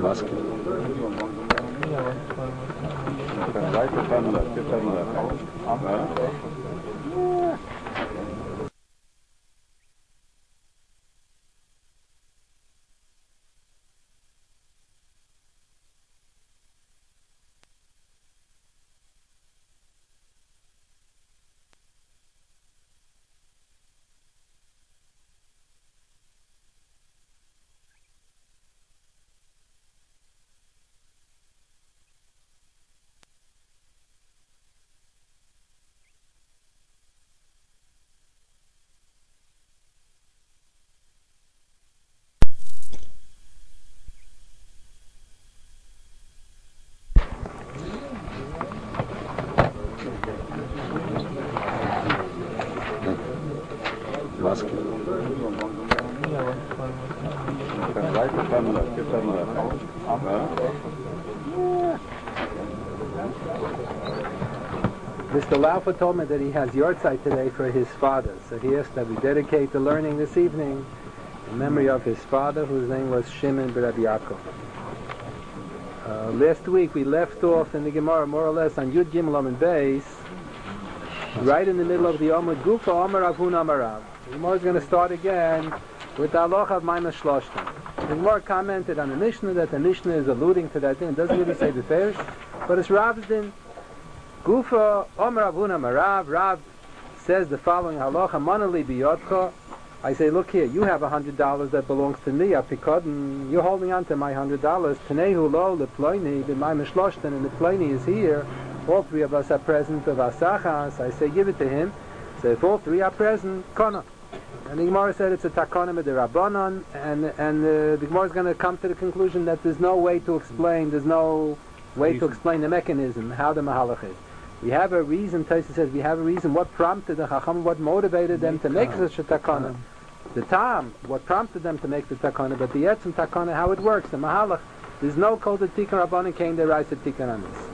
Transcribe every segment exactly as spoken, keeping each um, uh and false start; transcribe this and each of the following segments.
Maske. Maske. Mister Laufer told me that he has yahrzeit today for his father, so he asked that we dedicate the learning this evening in memory of his father, whose name was Shimon ben Rabbi Yaakov. Uh, last week we left off in the Gemara more or less on Yud Gimel Amud Beis, right in the middle of the Amud Gufa Amar Rav Huna Amar Rav. The Gemara is going to start again with the halacha of Maimon Shloshtem. The Gemara commented on the Mishnah that the Mishnah is alluding to that thing. It doesn't really say the first, but it's Rav's din. Gufa Amar Rav Huna Amar Rav. Rav says the following halacha: Manali biyodcha. I say, look here, you have a hundred dollars that belongs to me. Apikadon, you're holding on to my hundred dollars. Tanehu lo leploini b'Maimon Shloshtem, and the Pliny is here. All three of us are present of Asachas. I say, give it to him. So if all three are present, kana. And the Gemara said it's a takana b'derabbanan, and and uh, the Gemara is going to come to the conclusion that there's no way to explain. There's no way reason. to explain the mechanism, how the mahalach is. We have a reason. Taisa says we have a reason. What prompted the Chacham? What motivated them to make such a takana? The tam, what prompted them to make the takana, but the etzim takana, how it works, the mahalach. There's no called the tikkun rabbanan kain deraisa tikkun on this.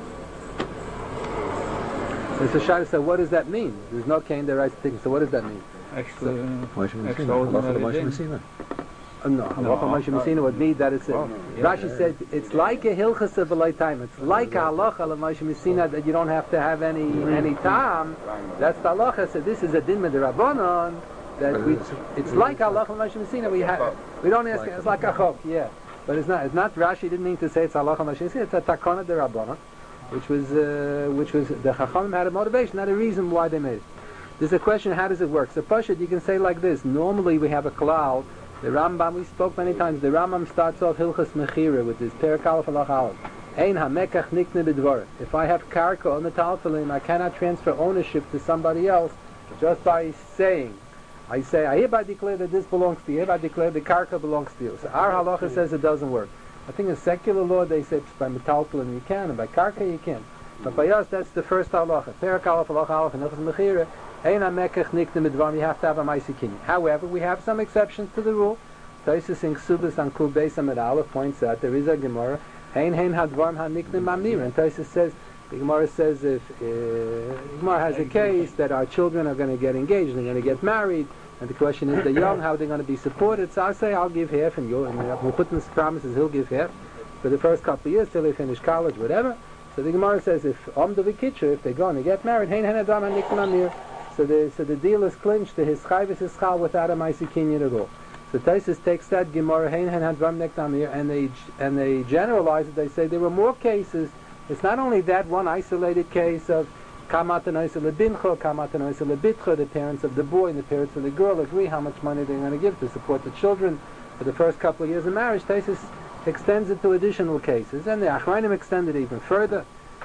So Shai said, what does that mean? There's no kain deraisa tikkun. So what does that mean? Extra, so, extraordinary. Uh, no, halacha Moshe Messina would mean that it's a, well, yeah, Rashi yeah. said it's like a hilchas of a lifetime. It's like a halacha of Moshe Messina that you don't have to have any mm-hmm. any tam. That's the halacha. So this is a din midrabanan that we. It's like halacha of Moshe Messina. We have we don't ask. It's like a chok, yeah. But it's not. It's not. Rashi didn't mean to say it's halacha of Moshe Messina. It's a takana derabanan, which was uh, which was the Chachamim had a motivation, not a reason why they made it. There's a question: how does it work? So Pashut, you can say like this. Normally we have a klal. The Rambam, we spoke many times, the Rambam starts off Hilchas Mechira with this Perek Aleph Halach Aleph. Ein hamekach nikne b'dvarim. If I have karka on the talfilim, I cannot transfer ownership to somebody else just by saying. I say, I hereby declare that this belongs to you, I hereby declare the karka belongs to you. So our halacha says it doesn't work. I think in secular law they say by metalfilim you can, and by karka you can. But by us, that's the first halacha. Perek Aleph Halach Aleph and Hilchas Mechira. You have to have a Maisi Kinyan. However, we have some exceptions to the rule. Taisus in Ksubas on Kul Beis Amud Aleph points out there is a Gemara. Hein hein hadvarm haniknim mamnir. And Taisus says, the Gemara says if uh, the Gemara has a case that our children are going to get engaged, they're going to get married, and the question is they're young, how are they going to be supported? So I say I'll give half, and you and Mukhutnas promises he'll give half for the first couple of years till they finish college, whatever. So the Gemara says if Om Dovik if they're going to get married, hein hein hadvarm haniknim mamnir. So the so the deal is clinched to his chayvus his chal without a Maisi Kinyan at all. So Taisus takes that Gemara hein hen hadvam nekdamir and they and they generalize it. They say there were more cases. It's not only that one isolated case of kamatan lebincha, kamatan lebitcha. The parents of the boy and the parents of the girl agree how much money they're going to give to support the children for the first couple of years of marriage. Taisus extends it to additional cases, and the Achrayim extended it even further.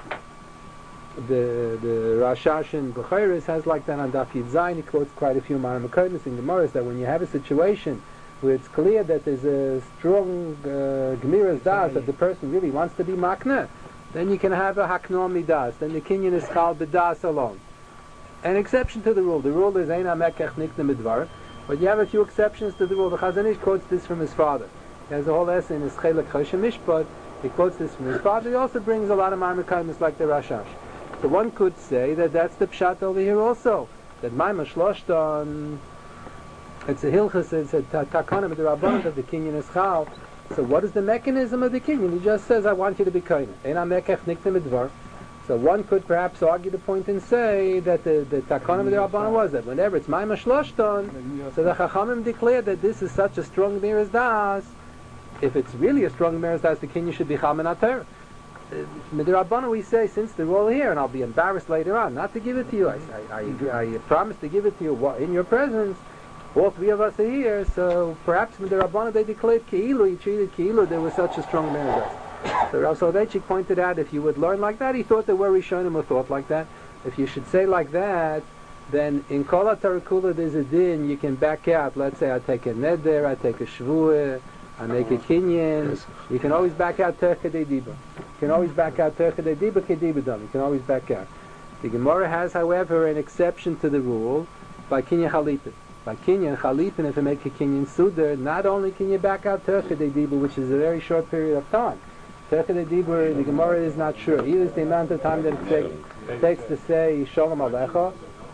The the Rashash in Bechayris has like that on Daf Yud Zayin. He quotes quite a few Maram Kodesh in Gemara that when you have a situation where it's clear that there's a strong uh, Gemiras das that the person really wants to be makna, then you can have a Haknor Midas. Then the Kinyan is called B'das alone. An exception to the rule. The rule is Ein HaMekech Nikne Midvar, but you have a few exceptions to the rule. The Chazon Ish quotes this from his father. He has a whole essay in his Chelek Choshen Mishpat. He quotes this from his father. He also brings a lot of Maram Kodesh like the Rashash. So one could say that that's the pshat over here also. That Maimon Shloshtem, it's a hilchas, it's a takana b'derabbanan of the Kinyan Eschal, So what is the mechanism of the kinyan? He just says, I want you to be koine. Ein ha-mekach nikne midvar. So one could perhaps argue the point and say that the, the takonim of the Rabbanan was that whenever it's Maimah Shloshton, so the Chachamim declared that this is such a strong Miras Das. If it's really a strong Miras Das, the kinyan should be Chamen HaTorah. With the Rabbanan we say, since they're all here, and I'll be embarrassed later on not to give it to you, I, I, I, I promise to give it to you in your presence. All three of us are here, so perhaps with the Rabbanan they declared Ki'ilu, he treated Ki'ilu, there was such a strong Miras Das. So Rav Soloveitchik pointed out if you would learn like that, he thought there were Rishonim who thought like that. If you should say like that, then in Kol HaTorah Kula there's a din, you can back out. Let's say I take a neder, I take a shvuah, I make a kinyan. You can always back out Terech Kedei Diba. You can always back out Terech Kedei Diba Kedibah Dam. You can always back out. The Gemara has, however, an exception to the rule by kinyan chalipin. By kinyan chalipin, if you make a kinyan sudar, not only can you back out Terech Kedei Diba, which is a very short period of time. Terech Kedei Diba, the Gemara is not sure. Either it's the amount of time that it takes, takes to say Shalom Alecha.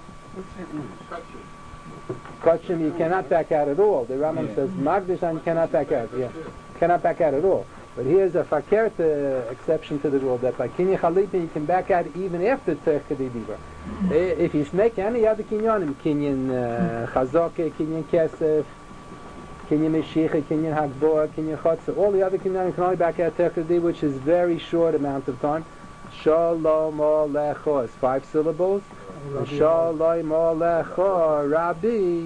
Kachim, you cannot back out at all. The Rambam yeah. says Magdashan, you cannot back out. Yeah, cannot back out at all. But here's a fakert exception to the rule that by kinyan chalipin you can back out even after Terech Kedei Diba. If you make any other kinyanim, kinyan chazake, kinyan kesef, kinyan meshicha, kinyan hagboa, kinyan chotza, all the other kinyanim can only back out Terech Kedei Diba, which is very short amount of time. Shalom Alecha is five syllables. Shalom Alecha Rabbi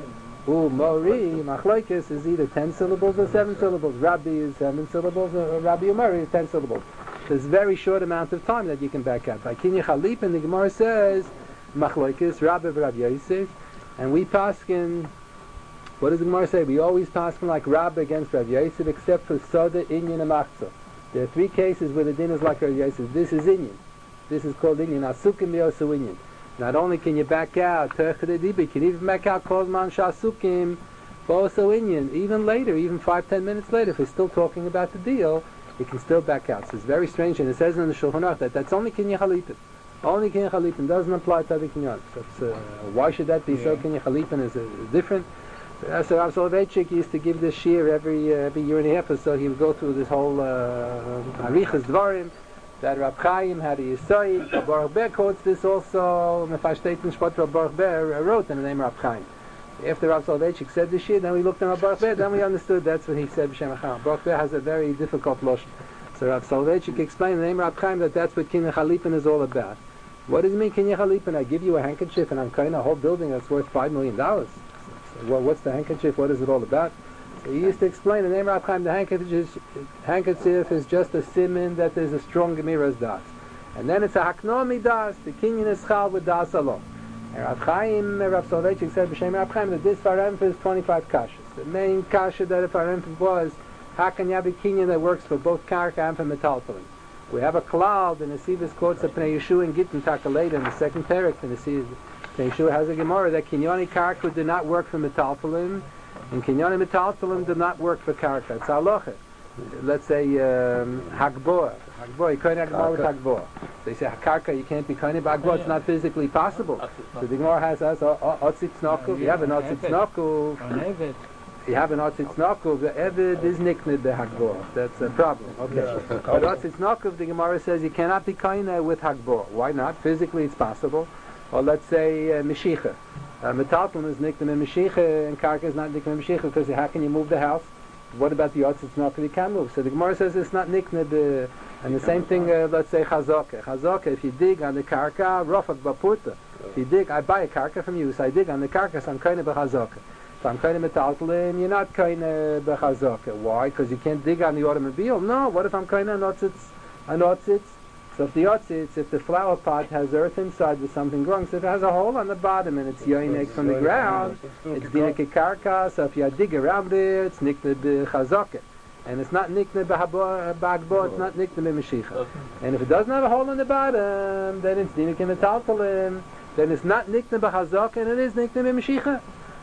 U Mori Machlokes is either ten syllables or seven syllables. Rabbi is seven syllables, or Rabbi Umari is ten syllables. There's a very short amount of time that you can back out. By kinyan chalipin, the Gemara says Machlokes Rabbi Rav Yosef, and we paskin. What does the Gemara say? We always paskin like Rabbi against Rav Yosef, except for Soda, Inyan, and Machzah. There are three cases where the din is like Rav Yosef. This is Inyan. This is called Inyan. Asukim Yosu Inyan. Not only can you back out Terech Kedei Diba, you can even back out Kol Man Shasukim, but also Inyan. Even later, even five, ten minutes later, if we're still talking about the deal, you can still back out. So it's very strange, and it says in the Shulchan Aruch that that's only kinyan chalipin. Only kinyan chalipin doesn't apply to other kinyan. So uh, why should that be? Yeah. So kinyan chalipin is uh, different. Uh, so Rav Soloveitchik used to give this shir every uh, every year and a half or so. He would go through this whole Arichas uh, Dvarim. That Rab Chaim had a Yisai, Rab Baruch Ber quotes this also, Mefashteitin Shpot Rab Baruch Ber wrote in the name of Rab Chaim. After Rav Soloveitchik said this shit, then we looked at Rab Baruch Ber, then we understood that's what he said, B'Shem HaChaim. Baruch Ber has a very difficult lotion. So Rav Soloveitchik explained in the name of Rab Chaim that that's what Kinyan Chalipin is all about. What does it mean, Kinyan Chalipin? I give you a handkerchief and I'm cutting a whole building that's worth five million dollars. So, well, what's the handkerchief? What is it all about? He used to explain the name of Rab Chaim, the handkerchief, handkerchief is just a siman that there's a strong Gemiras Das. And then it's a Hakno Midas, the Kinyan is Chal with Das alone. And Rab Chaim, Rav Soloveitchik said, B'Shem Rab Chaim, that this Faremfa is twenty-five kashas. The main kasha that a Faremfa was, how can you have a Kinyan that works for both Karka and for Metaltalin? We have a cloud, and the Sivas quotes a Pnei Yeshua and Gittin Takaleda in the second parak, and the Sivas Yeshua has a Gemara that Kinyani Karka did not work for Metaltalin, and Kinyani Metaltalim did not work for Karka. It's halacha. Let's say um, Hagboa. Hagboa, you can't Hagboa with Hagboa. They say Karka, you can't be Koine, but Hagboa, it's not physically possible. So the Gemara has us, Otzit Snokul, you have an Otzit Snokul. You have an Otzit Snokul, the Eved is Niknid the Hagboa. That's a problem. Okay. But Otzit Snokul, the Gemara says you cannot be Koine with Hagboa. Why not? Physically it's possible. Or let's say uh, Meshicha. Uh, Metaltalin is nicked in Meshicha, and Karka is not nicked in Meshicha, because how can you move the house? What about the Yotzit Snokul? You can't move. So the Gemara says it's not nicked, uh, and the same thing, uh, let's say Chazaka. Chazaka, if you dig on the Karka, Rofak Bapurta. If you dig, I buy a Karka from you, so I dig on the Karka, so I'm kind of B'Chazaka. If I'm kind of Metaltalin, you're not kind of B'Chazaka. Why? Because you can't dig on the automobile? No, what if I'm kind of an Otzitz? So if the Otzitz, if the flower pot has earth inside with something growing, so if it has a hole on the bottom and it's yoinek from the ground, it's dineke karka, so if you dig around there, it's nikne b'chazaka. And it's not nikne b'hagbo, it's not nikne b'meshicha. And if it doesn't have a hole on the bottom, then it's dineke metaltalim, then it's not nikne b'chazaka, and it is nikne b'meshicha.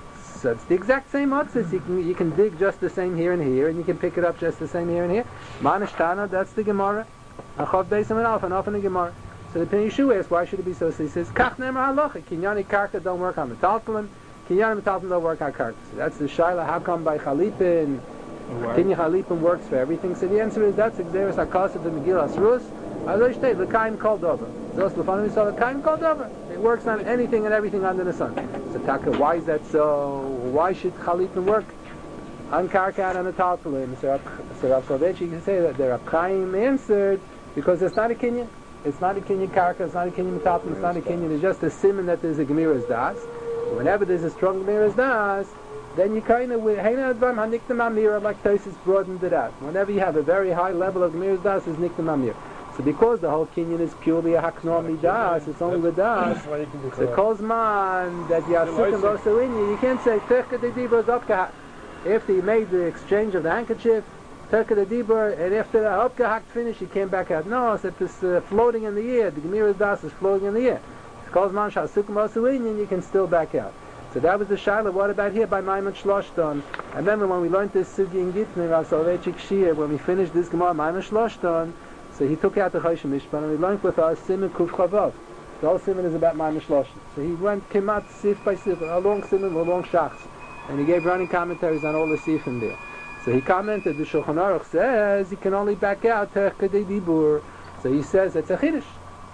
So it's the exact same Otzitz. You can, you can dig just the same here and here, and you can pick it up just the same here and here. Manishtana, that's the Gemara. Achov Beisam and Alf and Alf in the Gemara. So the Pnei Yeshua asks, why should it be so? So he says, Kach Nemer Halacha, Kinyani Karka don't work on Metaltalim, Kinyani Metaltalim don't work on Karka. So that's the Shaila, how come by Chalipin Kinyan Chalipin works for everything. So the answer is that's Xeris HaKasav of Megillas Rus. As I say, L'Kaim called over. Zos L'Fanim Yisrael L'Kaim called over. It works on anything and everything under the sun. So Taka, why is that so? Why should Chalipin work? On Karkan and the Talpalim. So Rav Soloveitchik can say that the Rav Chaim answered because it's not a Kinyan. It's not a Kinyan Karka, it's not a Kinyan Metalpalim, it's not a Kinyan. It's just a simon that there's a Gemiras Das. Whenever there's a strong Gemiras Das, then you kind of, Heina Advam HaNiktam Amir, like Tosis broadened it out. Whenever you have a very high level of Gemiras Das, it's Niktam Amir. So because the whole Kinyan is purely a Haknor Midas, it's only with Das, so Kozman, that you have Sukkim also in you, you can't say, Terka de Dibra Zopkahat. After you made the exchange of the handkerchief, Terka de Dibra, and after the Hopkahakt finished, you came back out. No, so it's uh, floating in the air. The Gemiras Das is floating in the air. It's Kozman Shal Sukkim also in you, you can still back out. So that was the Shaila. What about here by Maimon Shloshton? I remember when we learned this Sugi in Gittin, Rav Soloveitchik Shir, when we finished this Gemara, Maimon Shloshton, so he took out the Choshen Mishpan and we learned with us Siman Kuf Chavav. The whole Siman is about Maimon Shloshton. So he went Kemat Sif by Sif, a long Siman, a long Shachs. And he gave running commentaries on all the Sifim there. So he commented, the Shulchan Aruch says he can only back out Terka de Dibur. So he says it's a Chiddush.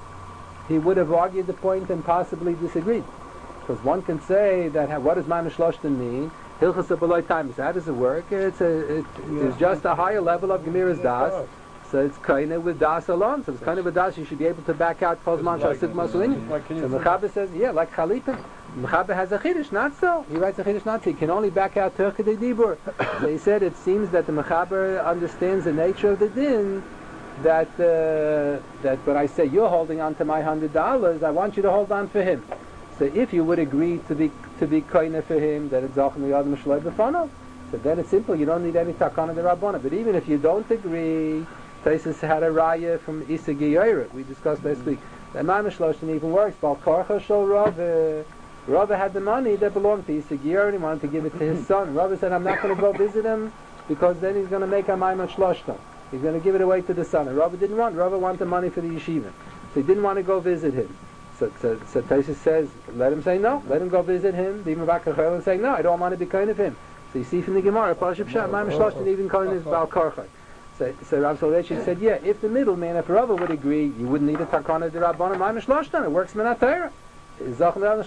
He would have argued the point and possibly disagreed. Because one can say that, what does Maimon Shloshton mean? Hilchas B'loi Times. How does it work? It's a, it, it's just a higher level of Gemiras Das. So it's kind of with Das alone. So it's kind of with Das. You should be able to back out Kozman Shasik Masuin. So Mechaber says, yeah, like Chalipin. Mechaber has a Chiddush, not so. He writes a Chiddush, not so. He can only back out Terka de Dibur. So he said it seems that the Mechaber understands the nature of the din. That uh, that when I say you're holding on to my hundred dollars, I want you to hold on for him. So if you would agree to be to be koine for him, that it's Zachem Yad Mishlei B'Fanav, so then it's simple. You don't need any takana de Rabbana. But even if you don't agree, Taisus had a raya from Isa Geyora. We discussed last week. The Maimon Shloshton even works. Bal Karcha Shol Rava. Rava had the money that belonged to Isa Geyora and he wanted to give it to his son. Rava said, I'm not going to go visit him because then he's going to make a Maimon Shloshton. He's going to give it away to the son. And Rava didn't want. Rava wanted the money for the yeshiva. So he didn't want to go visit him. So, so, so Tosfos says, let him say no. Let him go visit him. The Mavakachel and say no. I don't want to be kind of him. So you see from the Gemara, Parashah Pshat, Maimon Shloshton even kind of Bal Karchai. So, so Rav Soloveitchik said, yeah, if the middleman, if Rava would agree, you wouldn't need a takana de Rabbana Maimon Shloshton. It works Minat Torah. If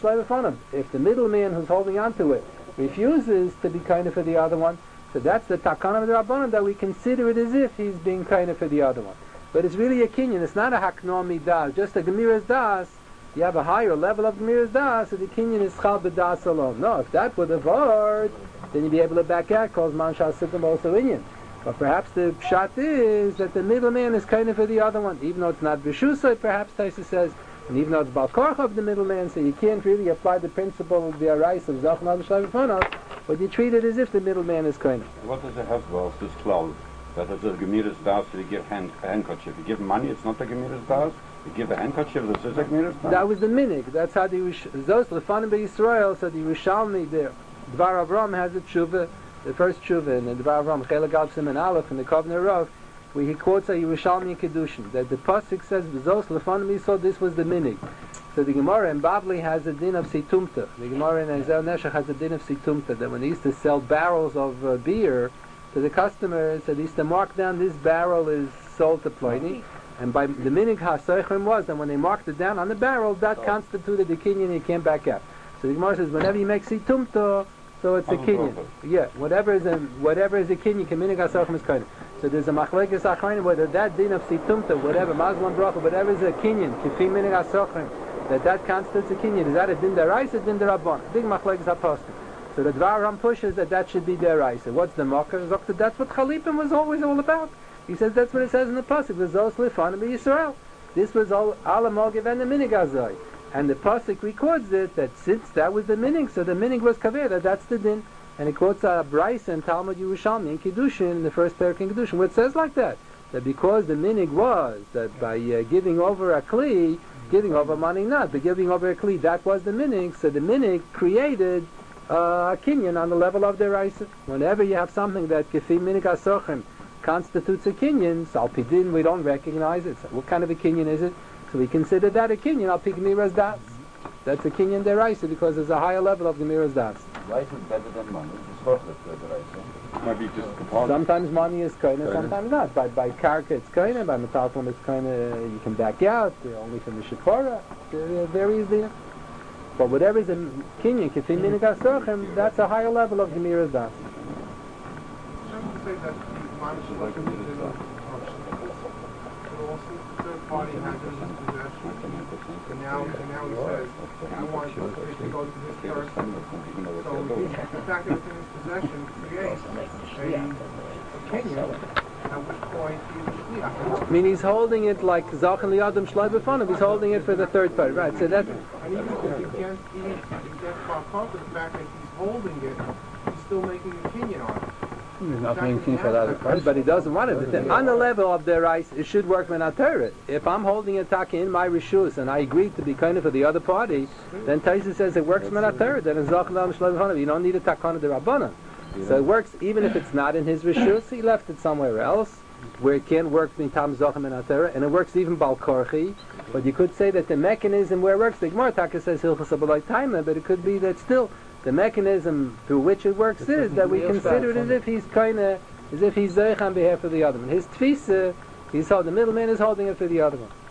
the middleman who's holding on to it refuses to be kind of for the other one, so that's the takana de Rabbana that we consider it as if he's being kind of for the other one. But it's really a kinyan. It's not a haknor midas, just a gemiras das. You have a higher level of gemiras das, so the kinyan is chal b'das alone. No, if that were the word, then you'd be able to back out, calls man shal sikum also inyan. But perhaps the pshat is that the middleman is kind of for the other one, even though it's not b'shusay, perhaps Tosfos says, and even though it's bal karcha of the middleman, so you can't really apply the principle of the arais of zachem al b'shlai b'fanov, but you treat it as if the middleman is kind of. What does it have about this cloud? That is a gemiras das, you give hand, a handkerchief. You give money, it's not a gemiras das. You give a handkerchief, this is a gemiras das. That was the minig. That's how the Zos Lefanim B'Yisrael, so the Yerushalmi there. Dvar Avram has a tshuva, the first tshuva, and the Dvar Avram, Chelik Al Siman Aleph, and the Kovner Rav, where he quotes a Yerushalmi Kedushin, that the Pasuk says, Zos Lefanim B'Yisrael, this was the minig. So the Gemara in Babli has a din of situmta. The Gemara in Ezel Neshach has a din of situmta, that when they used to sell barrels of uh, beer to the customers, so they used to mark down this barrel is sold to Pliny, and by the minig ha-soichrim was that when they marked it down on the barrel, that oh. constituted the kinyan, you can't back out. So the Gemara says, whenever you make situmta, so it's a kinyan. Yeah, whatever is a whatever is a kinyan, minig ha-soichrim is kind of. So there's a machlekes achronim whether that din of situmta, whatever, mazlan bracha, whatever is a kinyan, kifi minig ha-soichrim, that that constitutes a kinyan. Is that a din deraisa, a din derabban? Big machlekes ha-postim. So the Dvar Ram pushes that that should be deraisa. What's the mocker? That's what Chalipim was always all about. He says that's what it says in the pasuk. The Zos Lefanim B'Yisrael. This was all Alamogiv and the minig azoi. And the pasuk records it that since that was the minig, so the minig was kaver. That that's the din. And he quotes a Bryce and Talmud Yerushalmi in Kiddushin, in the first parak in Kiddushin, where it says like that, that because the minig was that by uh, giving over a kli, giving over money not, but giving over a kli, that was the minig. So the minig created Uh, a kinyan on the level of their Isa. Whenever you have something that Gefi Minig HaSochim constitutes a kinyan, so Al-Pidin we don't recognize it. So what kind of a kinyan is it? So we consider that a kinyan, Al-Pigmiras Das. That's a kinyan der Isa because there's a higher level of Gemiras Das. Rice is better than money. Might be just component. Sometimes money is kind, Kinda. sometimes not. By by karka it's kind, by metalton it's kind of you can back out. uh, Only from the shepara. There varies there. But whatever is a kinyan, kifin minig asochem, that's a higher level of gemiras das. Some say that the minus eleven is in a but also the third party has it in his possession. And now, and now he says, I want it to go to this person. So the fact that it's in his possession creates a kinyan, at which point he's a shliach. I mean, he's holding it like Zachan Liadam Shlai B'Fanav. He's holding it for the third party, right? So that. And even if you can't even get far the fact that he's holding it, he's still making a kinyan on it. He's not making for that other person. But he doesn't want it. Then on the level of the rice, it should work when I tear it. If I'm holding a taka in my rishus and I agree to be kind of for the other party, then Taisa says it works when I tear it. Then it's Zachan Liadam Shlai B'Fanav. You don't need a takana de Rabbanan. So it works even if it's not in his rishus. He left it somewhere else where it can't work in Tam Zachem and Atera, and it works even Bal Korchi. But you could say that the mechanism where it works, the Gemara Taka says Hilchos Abalai Taima, but it could be that still the mechanism through which it works is that we consider it as if he's kind of, as if he's Zeich on behalf of the other one. His Tfisa, he's holding, the middleman is holding it for the other one.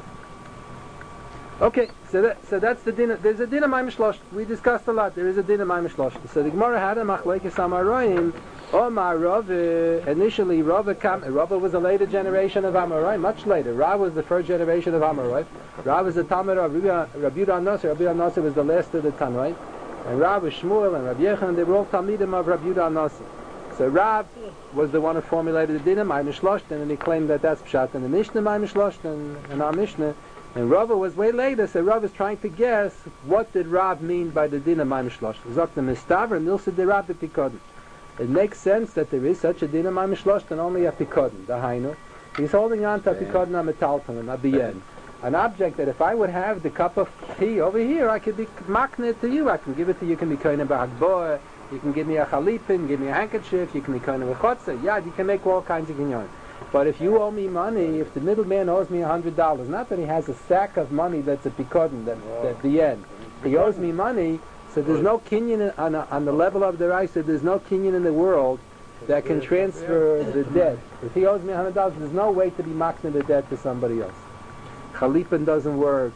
Okay, so that, so that's the dinner. There's a dinner Maim Shlosh. We discussed a lot. There is a dinner Maim Shlosh. So the Gemara had a Machlekes Amaroim. Omar Rav, initially Rav came, Rav was a later generation of Amorai, much later. Rav was the first generation of Amorai. Rav was the Talmud of Rabbi Yehuda Nasser. Rabbi Yehuda Nasser was the last of the Tanoi. And Rav was Shmuel and Rabbi Yechon, they were all Talmidim of Rabbi Yehuda Nasser. So Rav was the one who formulated the dinner, Maim Shlosh, and he claimed that that's Pshat in the Mishnah, Maim Shlosh, and, and our Mishnah. And Rav was way later, so Rav is trying to guess what did Rav mean by the dinner, Maim Shlosh. Zok the Mistaver, Milsa de Rav the Pikodin. It makes sense that there is such a din of Maim Shlosh and only a Pikodin, the Hainu. He's holding on to a Pikodin on Metalton, at the end. An object that if I would have the cup of tea over here, I could be makne to you. I can give it to you. You can be kind of a Hagboa, you can give me a Chalipin, give me a handkerchief, you can be kind of a Chotza. Yeah, you can make all kinds of kinyon. But if you owe me money, if the middleman owes me a hundred dollars, not that he has a sack of money that's a Pikodin, that, at the end. He owes me money. So there's no kinyan on, a, on the level of the rice, so there's no kinyan in the world that can transfer the debt. If he owes me one hundred dollars, there's no way to be makna the debt to somebody else. Chalipin doesn't work.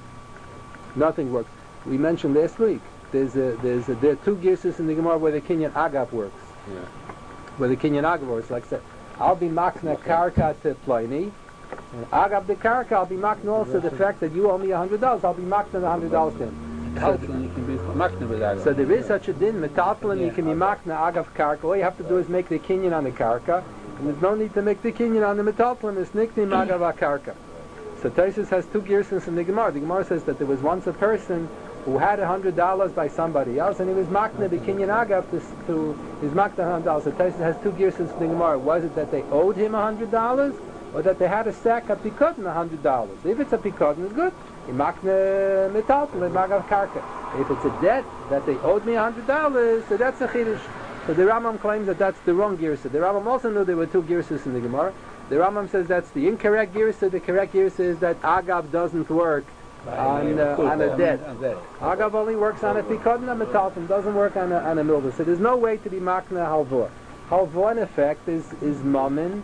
Nothing works. We mentioned last week, there's a, there's a, there are two girsus in the Gemara where the kinyan agav works. Yeah. Where the kinyan agav works. Like I said, I'll be makna karka to Pliny, and agav the karka, I'll be makna also the fact that you owe me one hundred dollars, I'll be makna the one hundred dollars to him. So, you can be makna with that. So there is such a din, metaltalin, you can be makna agav karka. All you have to do is make the kinyan on the karka, and there's no need to make the kinyan on the metaltalin. It's niknim agav karka. So Tosfos has two girsins in the Gemara. The Gemara says that there was once a person who had a hundred dollars by somebody else, and he was makna the kinyan agav to, to his makna hundred dollars. So Tosfos has two girsins in the Gemara. Was it that they owed him a hundred dollars, or that they had a sack of pikudin a hundred dollars? If it's a pikudin, it's good. Imakne metaltal, imagav karka. If it's a debt that they owed me a hundred dollars, so that's a chiddush. So the Rambam claims that that's the wrong girsa. The Rambam also knew there were two girsas in the Gemara. The Rambam says that's the incorrect girsa. The correct girsa is that agav doesn't work on uh, on a debt. Agav only works on a pikudin, a metaltal, doesn't work on a on a milva. So there's no way to be makna halvor. Halvor in effect is is mammon.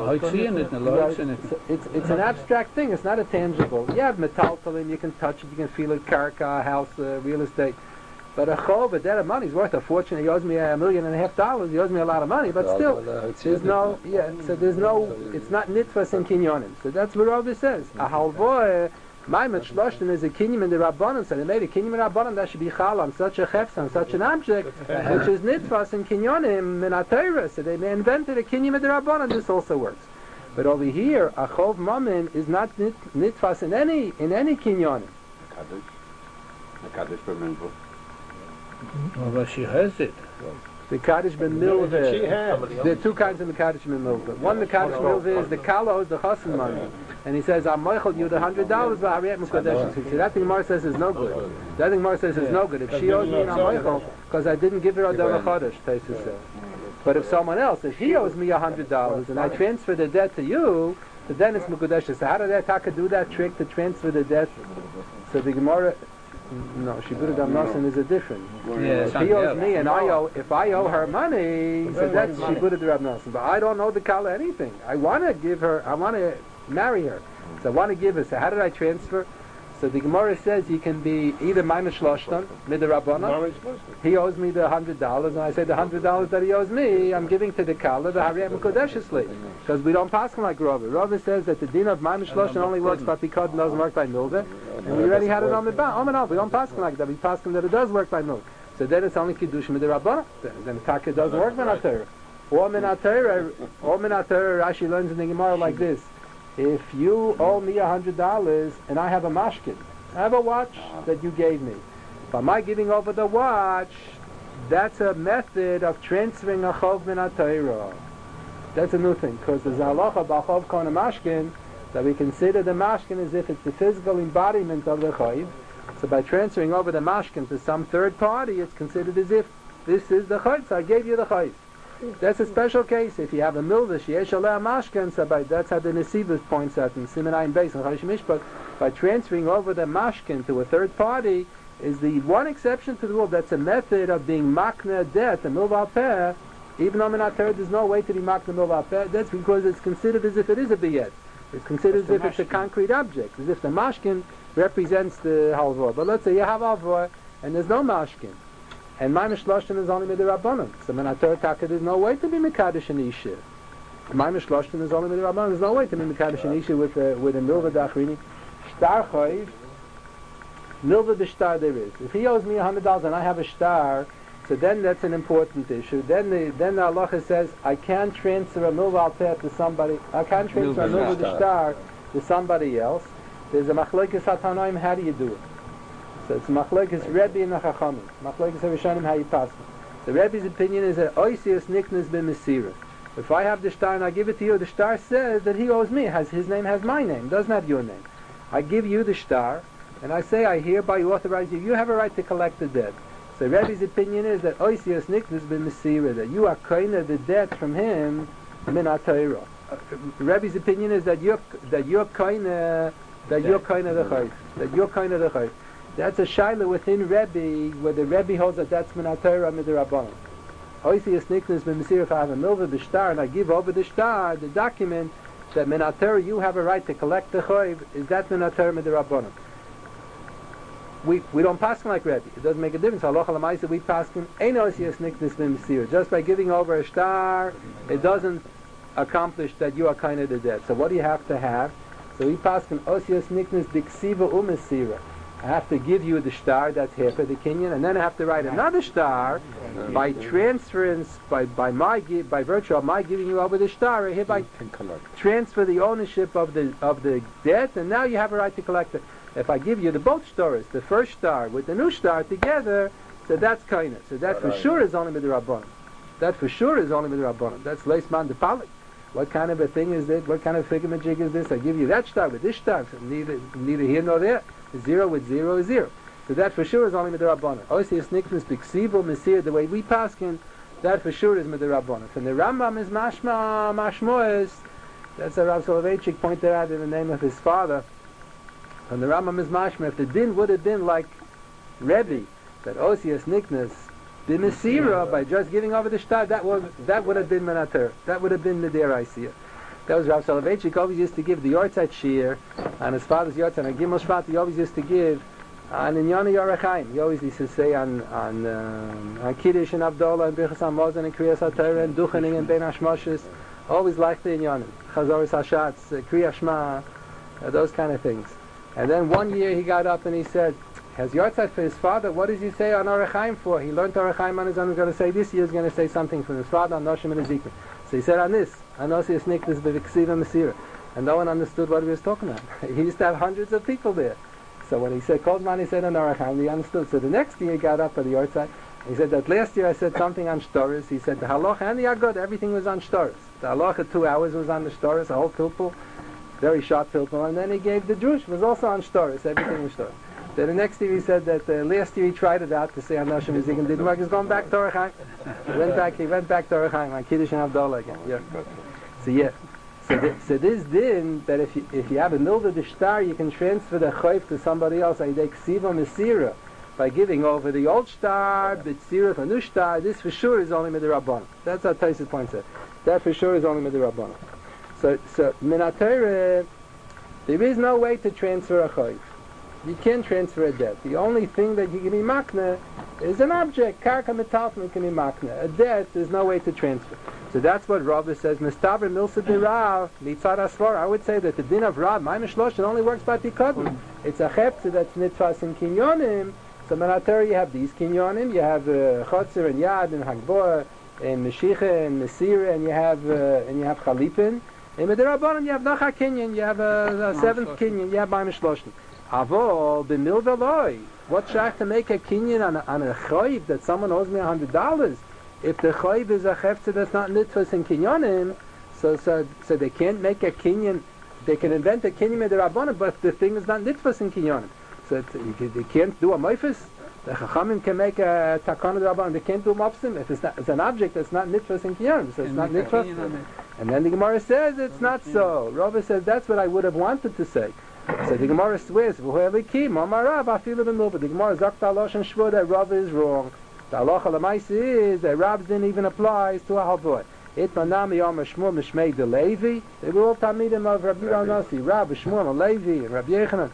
It's it's an abstract thing. It's not a tangible. You have metaltalin, you can touch it, you can feel it. Karka, house, uh, real estate. But a chov, a debt of money is worth a fortune. He owes me a million and a half dollars. He owes me a lot of money, but still, there's no yeah. So there's no. It's not nitfas in kinyonim. So that's what Rabbi says. A halvor. Maimet Shloshtin is a kinyum in the Rabbanon, so they made a kinyum in Rabbanon that should be chal on such a chefs, on such an object, which is nitfas in kinyonim in Atayra. So they invented a kinyum in the Rabbanon. This also works. But over here, a chov mamin is not nit, nitfas in any in any kinyonim. Kaddish b'minvah. Well, but she has it. The Kaddish ben Milveh. There are two kinds of the Kaddish ben Milveh. One, the Kaddish Milveh is the kalos, the chassan money. And he says, I'm moichel you the hundred dollars, but Hariyat Mukadesh. See, that thing Gemara says is no good. That thing Gemara says is no good. If she owes me, I'm moichel, because I didn't give her a dollar chodesh, Tosfos says. But if someone else, if he owes me a hundred dollars, and I transfer the debt to you, so then it's Mukadesh. So how did that taka do that trick to transfer the debt? So the Gemara, No, Shibud Damnasan is a different. Yeah, If he owes me and I owe, if I owe her money, so that's Shibud Damnasan. But I don't owe the Kala anything. I want to give her, I want to marry her. So I want to give her. So how did I transfer? So the Gemara says you can be either minus shloshtan, midrabbanan. He owes me the hundred dollars, and I say the hundred dollars that he owes me, I'm giving to the Kala, the Hariyam Kodeshesli. Because we don't pass him like Rava. Rava says that the din of minus shloshtan only works by Pikad and doesn't work by Milveh. And we already had it on the back. Oh, no, we don't pass him like that. We pass him that it does work by Milveh. So then it's only Kiddush midrabbanan. Then Taka doesn't work by Minatayra. Or Minatayra, or Minatayra, Rashi learns in the Gemara like this. If you owe me a hundred dollars and I have a mashkin, I have a watch that you gave me. By my giving over the watch, that's a method of transferring a chov min ha-Torah. That's a new thing, because there's a halacha b'chov kon mashkin that we consider the mashkin as if it's the physical embodiment of the chayv. So by transferring over the mashkin to some third party, it's considered as if this is the chayv. So I gave you the chayv. That's a special case. If you have a milvah, sheyesh aleh mashkin, so by, that's how the Nesivos points out in Siman Ayin Beis and Choshen Mishpat. By transferring over the mashkin to a third party is the one exception to the rule. That's a method of being makna debt, a milvah peh. Even though Minatayra there's no way to be makna milvah peh. That's because it's considered as if it is a biyet. It's considered as if it's a concrete object, as if the mashkin represents the halvor. But let's say you have halvor and there's no mashkin. And my mishloshin is only midirabbanan. So Minatayra taka there's no way to be mekadosh an isha. My mishloshin is only midirabbanan. There's no way to be mekadosh an isha with a with a milva dachrini. Shtar chayv, milva b'shtar there is. If he owes me a hundred dollars and I have a shtar, so then that's an important issue. Then the then the halacha says I can't transfer a milva al peh to somebody. I can't transfer a milva b'shtar to somebody else. There's a machlokes hatanoim. How do you do it? So it's machlokes Rebbe and the Chachamim. Machlokes Rishonim how you pass it. The Rebbe's opinion is that oisius niknas b'mesira. If I have the shtar and I give it to you, the shtar says that he owes me. Has his name has my name, doesn't have your name. I give you the shtar, and I say I hereby authorize you. You have a right to collect the debt. So Rebbe's opinion is that oisius niknas b'mesira, that you are koina the debt from him min ha-Torah. Uh, Rebbe's opinion is that you're that you're koina that you're koina the chayv, that you're koina the chayv. That's a shaila within Rebbe, where the Rebbe holds that that's min ha-Torah midrabbanan. Oisius niknas b'mesira, if I have a milva b'shtar and I give over the shtar, the document that min ha-Torah you have a right to collect the chayv, is that min ha-Torah midrabbanan. We we don't pass him like Rebbe. It doesn't make a difference. Halacha l'maisa we pass him ein oisius niknas b'mesira. Just by giving over a shtar, it doesn't accomplish that you are kind of the debt. So what do you have to have? So we pass him oisius niknas b'ksiva u'mesira. I have to give you the shtar, that's half of the kinyan, and then I have to write another shtar by transference, by by my by virtue of my giving you over the shtar. I hereby transfer the ownership of the of the debt, and now you have a right to collect it. If I give you the both stars, the first star with the new star together, so that's kindness. So that for sure is only midrabbanan. That for sure is only midrabbanan. That's leisman de palik. What kind of a thing is this? What kind of figamajig is this? I give you that star with this star, so neither neither here nor there. Zero with zero is zero. So that for sure is only midrabbanan. Oisius niknas b'ksivo mesir, the way we paskin, that for sure is midrabbanan. And the Rambam is mashma mashmoes. That's what Rav Soloveitchik pointed out in the name of his father. And the Rambam is mashma. If the din would have been like Rebbe, that Oisius niknas b'mesira, by just giving over the shtar, that was that would have been menater. That would have been midiraisiyah. That was Rav Soloveitchik always used to give the Yortzeit Shir, and his father's Yortzeit, and Gimel Shvat, he always used to give on Inyana Yorechaim. He always used to say on on, um, on Kiddush and Abdullah and Birchas HaMazon and Kriyas HaTorah and Duchening and Ben Hashmoshes, always like the Inyanim, Chazoris Hashatz, uh, Kriya Shma, uh, those kind of things. And then one year he got up and he said, has Yortzeit for his father, what does he say on Orechaim for? He learned Orechaim on his own, he's going to say this year, he's going to say something from his father on Noshim and Ezekiel. So he said on this, Anosius Niknas b'Viksiva Mesira. And no one understood what he was talking about. He used to have hundreds of people there. So when he said, Kodman, he said on Orachaim, he understood. So the next year he got up at the Yortzeit. He said that last year I said something on Shtoris. He said the Halacha and the Agod, everything was on Shtoris. The Halacha two hours was on the Shtoris, a whole pilpul, very short pilpul. And then he gave the Drush, was also on Shtoris, everything was Shtoris. Then the next year he said that uh, last year he tried it out to say on Noshim Ezekiel, didn't work, he's going back to Orachaim. He went back, he went back to Orachaim on Kiddush and Abdullah again. Yeah. So yeah. So, th- so this din that if you, if you have a milva de star, you can transfer the chayv to somebody else. I take siva mesira by giving over the old star, but sira for new star. This for sure is only midrabanan. That's how Taisa points out. That for sure is only midrabanan. So, so minatayre, there is no way to transfer a chayv. You can't transfer a debt. The only thing that you can be makna is an object. Karka metalfim can be makna. A debt, there's no way to transfer. So that's what Rabbi says. Mistaber milsa dirav mitzad asvar. I would say that the din of Rab, my mishlosh, it only works by tikadon. It's a chepta that's nitfas in kinyonim. So Manater, you have these kinyonim. You have uh, chotzer and yad and hagboah and meshicha and mesira, and you have uh, and you have chalipin. In Medirabanan, you have nacha kinyon. You have a, a seventh kinyon. You have my mishloshim. Avol b'mil v'loi. What shach to make a kinyan on a, on a chayv that someone owes me a hundred dollars? If the chayv is a chefza that's not nitfas in kinyanim, so so so they can't make a kinyan. They can invent a kinyan midrabanan, but the thing is not nitfas in kinyanim. So it, you, they can't do a moifus. The chachamim can make a takana midrabanan. They can't do a mopsim if it's not. It's an object that's not nitfas in kinyanim, so it's not nitfas. And then the Gemara says it's not so. Rava says that's what I would have wanted to say. So the Gemara swears, "V'hoeli ki mamarav afilu b'milva." The Gemara zakta alosh and shvur that Rav is wrong. The halacha l'maisa is that Rav didn't even applies to a halvoy. It manami yom Shmuel mishmei de Levi. They were all talmidim of Rabbi Ranasi, Rav Shmuel and Levi and Rabbi Yechanan.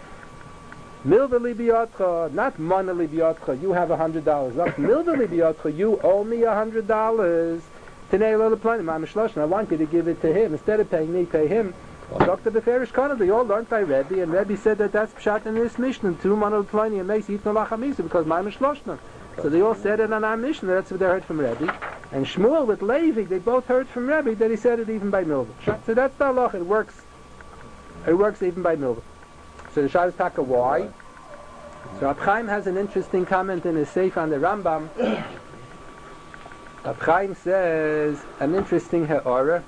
Milva li biyotcha, not mana li biyotcha. You have a hundred dollars. Milva li biyotcha, you owe me a hundred dollars. Today, lo leplanim, I'm a I want you to give it to him instead of paying me. Pay him. Doctor Beferish Kana, they all learned by Rebbe, and Rebbe said that that's pshat in this Mishnah, two manol pliny and makes eat no lachamisa because my mishloshna. So they all said it on our Mishnah. That's what they heard from Rebbe. And Shmuel with Levi, they both heard from Rebbe that he said it even by Milva. So that's the halach. It works. It works even by Milva. So the Shah is taka why. So Rab Chaim has an interesting comment in his Seif on the Rambam. Rab Chaim says an interesting ha'ara.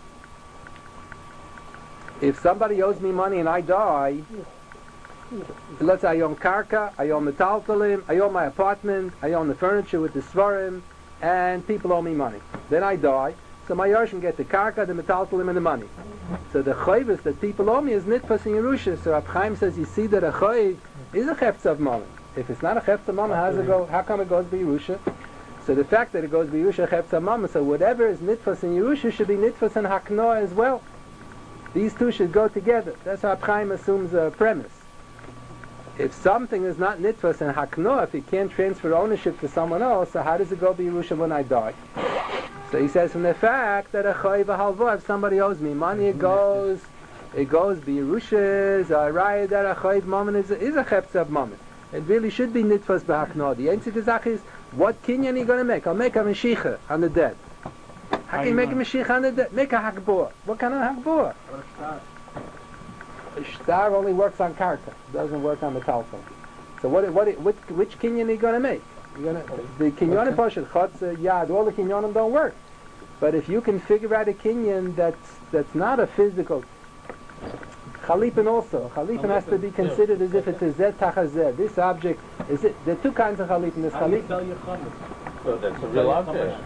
If somebody owes me money and I die, let's say I own karka, I own metaltalim, I own my apartment, I own the furniture with the svarim, and people owe me money. Then I die, so my yarshim get the karka, the metaltalim, and the money. So the chayvus that people owe me is nitfas in Yerusha. So Rab Chaim says, you see that a chayv is a chefza of money. If it's not a chefza of money, how does it go? How come it goes by Yerusha? So the fact that it goes by Yerusha chefza of money, so whatever is nitfas in Yerusha should be nitfas in haknoah as well. These two should go together. That's how Chaim assumes a premise. If something is not nitfas and haknoah, if you can't transfer ownership to someone else, so how does it go be Yerusha when I die? So he says from the fact that a chayv halvo, if somebody owes me money, it goes, it goes be Yerusha. So I write that a chayv moment is, is a chepsa of moment. It really should be nitfas b'haknoah. The answer to Zach is, what kinyan are you going to make? I'll make a meshicha on the dead. How can you make a Mashiach on the dead? Make a hakboah. What kind of hakboah? A star only works on karka. Doesn't work on the telephone. So what? What? Which, which kinyan are you going to make? You're gonna, the kinyanim pashut, chotz, yad, all the kinyanim don't work. But if you can figure out a kinyan that's that's not a physical, chalipin also. Chalipin has to be considered as if it's a zed tachazed. This object is it. There are two kinds of chalipin. There's chalipin. So that's a real object.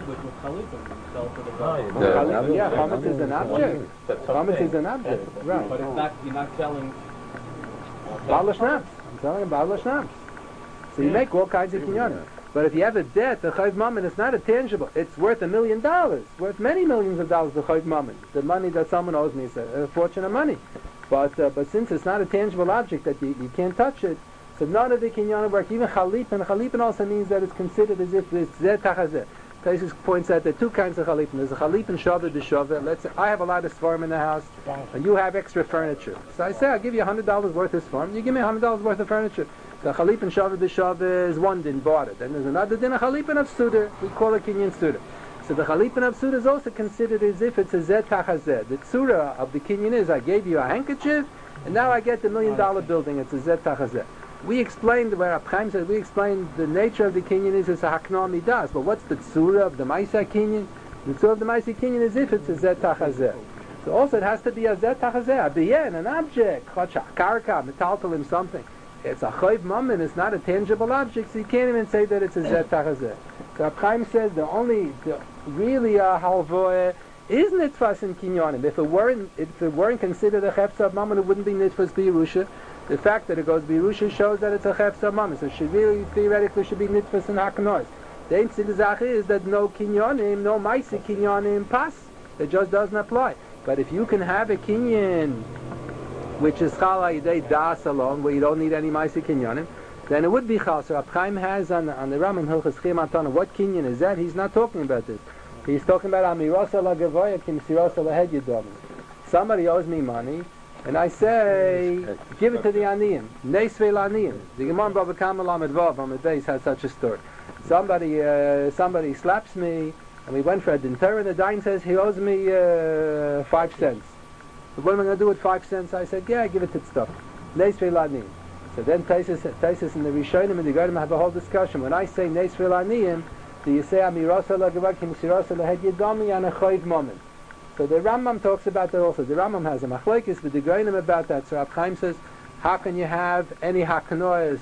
Yeah, chametz is an object. Chametz is an object, right. But it's not, you're not selling... Bala Shnams. I'm selling a Bala Shnams. So you make all kinds of kinyanim. But if you have a debt, the chayv mammon is not a tangible. It's worth a million dollars. It's worth many millions of dollars, the chayv mammon. The money that someone owes me is a, a fortune of money. But uh, but since it's not a tangible object that you, you can't touch it, so none of the kinyanim work. Even chalipin. Chalipin also means that it's considered as if it's zeh tachazeh. Taisus points out there are two kinds of chalipin. There's a chalipin shaveh b'shaveh. Let's say I have a lot of svarim in the house, and you have extra furniture. So I say I'll give you a hundred dollars worth of svarim. You give me a hundred dollars worth of furniture. The chalipin shaveh b'shaveh is one din bought it. Then there's another din, a chalipin of suda. We call it kinyan suda. So the chalipin of suda is also considered as if it's a zeh tachazeh. The tzura of the kinyan is I gave you a handkerchief, and now I get the million dollar building. It's a zeh tachazeh. We explained where Rab Chaim said we explained the nature of the kinyan is it's a haknoah midas. But what's the tzura of the ma'isa kinyan? The tzura of the ma'isa kinyan is if it's a zeh tachazeh. So also it has to be a zeh tachazeh, a biyen, an object, chotcha, karka, metaltalim, something. It's a chayv mammon. It's not a tangible object, so you can't even say that it's a zeh tachazeh. So Rab Chaim says the only the really a halvoeh is nitfas in kinyonim. If it weren't, if it weren't considered a chefza of mammon, it wouldn't be nitfas b'Yerusha. The fact that it goes b'Yerusha shows that it's a chefza of mammon. So it should really, theoretically, should be nitfas in hakanois. The einzige Sache is that no kinyonim, no maisi kinyonim pass. It just doesn't apply. But if you can have a kinyan, which is chala yidei das alone, where you don't need any maisi kinyonim, then it would be chal. So Rab Chaim has on, on the Rambam Hilchos Chiyam Atana, what kinyan is that? He's not talking about this. He's talking about Amirasa la Gavoya Kim Sirasa la Hed Yidom. Somebody owes me money, and I say, give it to the Aniyim. Neisvei l'Aniyim. The Gemara Bava Kama Lamed Vav on the base has such a story. Somebody, uh, somebody slaps me, and we went for a dinner, and the dime says he owes me uh, five cents. But what am I going to do with five cents? I said, yeah, give it to the stuff. Neisvei l'Aniyim. So then Taisus and the Rishonim and the Gerim have a whole discussion. When I say Neisvei l'Aniyim, do you say Amirasa la Gavoya Kim Sirasa la Hed Yidom and a Choiv moment? So the Rambam talks about that also. The Rambam has a machlokes with the Gerim about that. So Rab Chaim says, how can you have any hakanois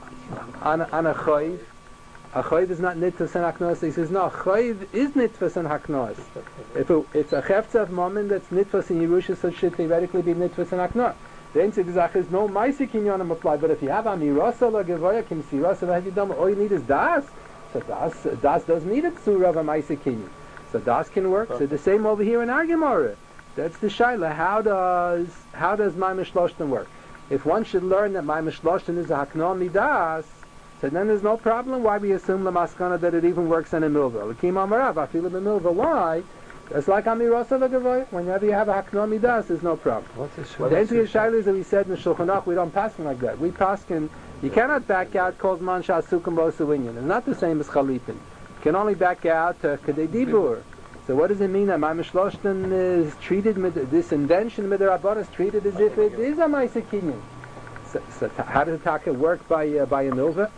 on, on a Choiv? A Choiv is not nitfas and hakanois. He says, no, Choiv is nitfas and hakanois. If it, it's a chefza of moment that's nitfas in Yerusha, so it should theoretically be nitfas and hakanois. The einzige Sache is no maisi kinyonim apply. But if you have Amirasa la Gavoya Kim Sirasa la Hed Yidom, all you need is das. So das, das doesn't need a ksura of a maisi kinyan. So das can work. So the same over here in our Gemara. That's the shaila. How does how does my mishloshton work? If one should learn that my mishloshton is a hakno midas, so then there's no problem. Why we assume the maskana that it even works in a milva? L'kim amarav afilu b'milva. Why? It's like amirasa l'gavoy. Whenever you have a hakno midas, there's no problem. What's this? The entire shaila is that we said in the Shulchan Aruch we don't pass like that. We pass in. You cannot back out calls man shasukim bosuinyan. It's not the same as chalipin. You can only back out uh, kadei dibur. So what does it mean that my mishloshton is treated, this invention midrabban is treated as if it is a ma'aseh kinyan? So, so t- how does the taka work by uh, by a milva?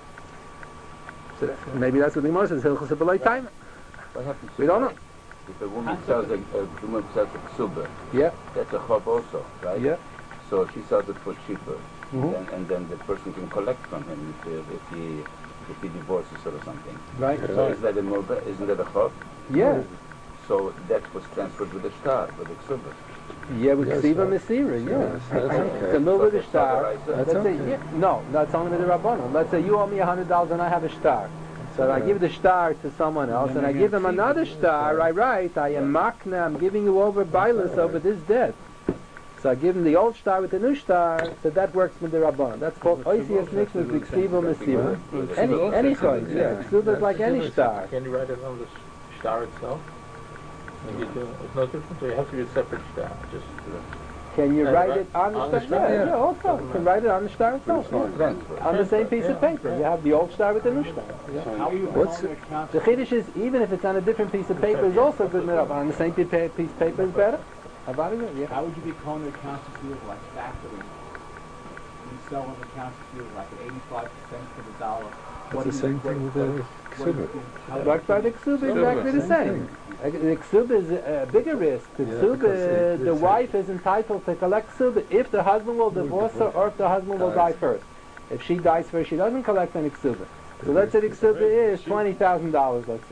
So that, maybe that's what the Gemara says. Hilchos b'loi time. What happens? We don't know. If a woman sells a, a woman sells a ksuba, Yeah. that's a chov also, right? Yeah. So she sells it for cheaper, Mhm. and, and then the person can collect from him if, uh, if he if he divorces her or something. Right. So is that a milva? Isn't that a chov? Yeah. So that was transferred with the star, with the ksuba. Yeah, with Yes, ksiva right. mesira. Yeah. Yes, that's okay. The milva So the that's star. not the right- Let's That's say, okay. yeah, no, that's only with the rabbanon. Let's say you owe me a hundred dollars and I have a star. So I give the star to someone else, and I give him another star. I write, I am makna. I'm giving you over bailus over this debt. So I give him the old star with the new star. So that works with the rabbanon. That's called oisias mixed with ksiva mesira. Any any coins, yeah. Ksiva is like any star. Can you write it on the s- star itself? Maybe you do- It's no different, so you have to be a separate star, just... Can you Yeah, write right. it on the On star? the star, Yeah, yeah. yeah, also. You can write it on the star itself. yeah. Transfer. On the same piece of Yeah. paper. You have the old star with the new star. Yeah. How you What's the account? The chiddush is, even if it's on a different piece of paper, is also good enough. On the same pi- pa- piece of paper is better. About it, yeah. How would you be calling the accounts receivable like factoring? You sell an accounts receivable like at eighty-five percent for the dollar. It's the same thing with the ksuba. Like by the ksuba, exactly the same. Uh, The ksuba is a bigger risk. The Yeah, ksuba, because it- the it's- wife is entitled to collect ksuba if the husband will divorce her or if the husband will die first. If she dies first, she doesn't collect any ksuba. So let's say the ksuba is twenty thousand dollars, let's say.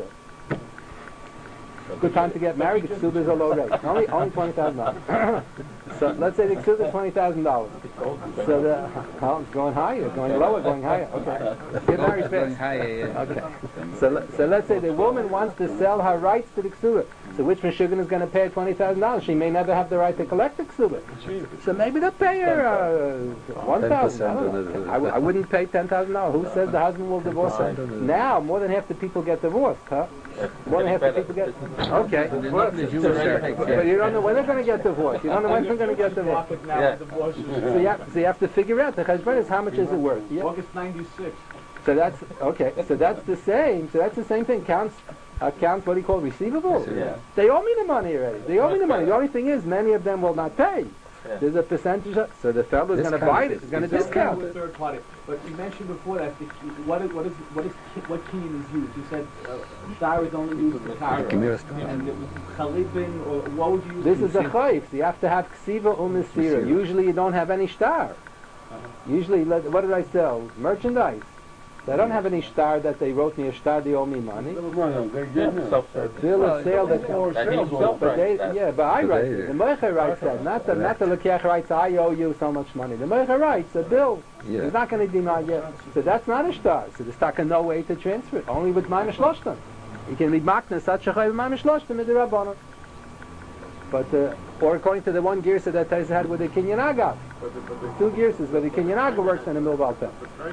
Good time to get married, the ksuba is a low rate. Only only twenty thousand dollars. So let's say the ksuba is twenty thousand dollars. So the, oh, it's going higher, going lower, going higher. Okay. Get married fast. Okay. So, le- so let's say the woman wants to sell her rights to the ksuba. So which Meshuggah is going to pay her twenty thousand dollars? She may never have the right to collect the ksuba. So maybe they'll pay her uh, one thousand dollars. I, w- I wouldn't pay ten thousand dollars. Who says the husband will divorce her? Now, more than half the people get divorced, huh? More than half the people get... Okay. But you don't know when they're going to get divorced. You don't know when they're going to get divorced. Yeah. So you, have, so you have to figure out the cheshbon is how much is it worth. Yeah. August ninety-six. So that's okay. So that's the same. So that's the same thing. Counts, uh, counts. What do you call receivables? Yeah. They owe me the money already. They owe me the money. The only thing is, many of them will not pay. Yeah. There's a percentage. Of, so the fellow is going to Discount. buy it. He's going to discount With it. third party. But you mentioned before that if, what is what is what is what kinyan is used? You said uh, star is only used for tara. Gemira star. And the chalipin or what would you use? This is a chayv. So you have to have ksiva or misira. Usually you don't have any star. Usually, let- what did I sell? Merchandise. So I don't have any star that they wrote me a star, they owe me money. Self-service. Bill of sale that, That he himself but they, writes that. yeah, but I But write they- it. The Moicha writes that, not the, not the Lekiach writes, I owe you so much money. The Moicha writes a bill. Yeah. He's not going to deny you. So that's not a star. So there's not no way to transfer it. Only with Maimish Loshtan. You can be Makna such a Chay with Maimish Loshtan with the Rabbanon. But, uh, or according to the one Girsa that Taisa had with the Kinyan Agav. Two Girsas, but the Kinyan Agav works in a Milval Peh.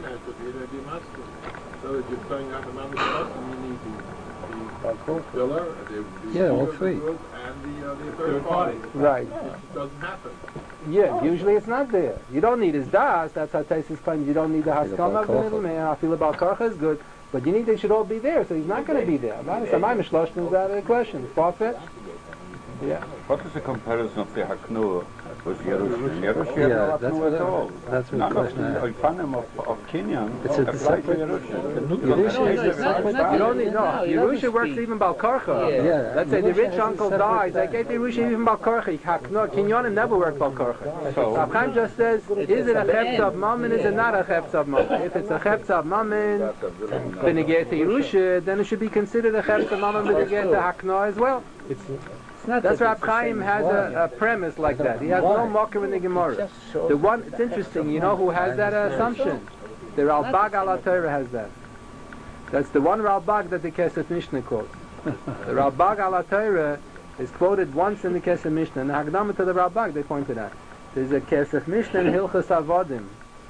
So that you're throwing out the Mamish Loshtan, you need the, the filler, the, the Yeah, all owner of the three. goods, and the, uh, the third party. Right. It doesn't happen. Yeah, usually it's not there. You don't need his das, that's how Taisis claims. You don't need the Haskam of the Balkarcha. middleman. I feel about Karcha is good. But you need they should all be there, so he's not going to be there. So my Mishloshtan is out of the question. Far-fetched. Yeah. What is the comparison of the Haknu with Yerushalayim? Yerushalayim Yeah, no that's Haknu what at I- all. that's what None the of question I the had. Oifanim of, of Kinyan It's a apply to separate- Yerushalayim. Yerusha it's not- it's not- You don't need, no, No, he Yerusha doesn't works speak. even Balkarcha. Yeah. Yeah. Let's say the Yerusha rich has a uncle separate dies, they thing. get the Yerusha even Balkarcha. Hakno, Kinyonim never work Balkarcha. So, Rav Chaim just says, is it a Chepz of Mammon, is it not a Chepz of Mammon? If it's a Chepz of Mammon, when you get to Yerusha, then it should be considered a Chepz of Mammon when you get to Hakno as well. It's not That's that Rav it's the Chaim same has as a, a premise like that. He has no mocker in the Gemara. The one, it's interesting, you know who has that assumption? The Ralbag al Torah has that. That's the one Ralbag that the Kesef Mishnah quotes. The Ralbag al Torah is quoted once in the Kesef Mishnah. And the Hagdama to the Ralbag, they pointed out. There's a Kesef Mishnah in Hilchas Avodim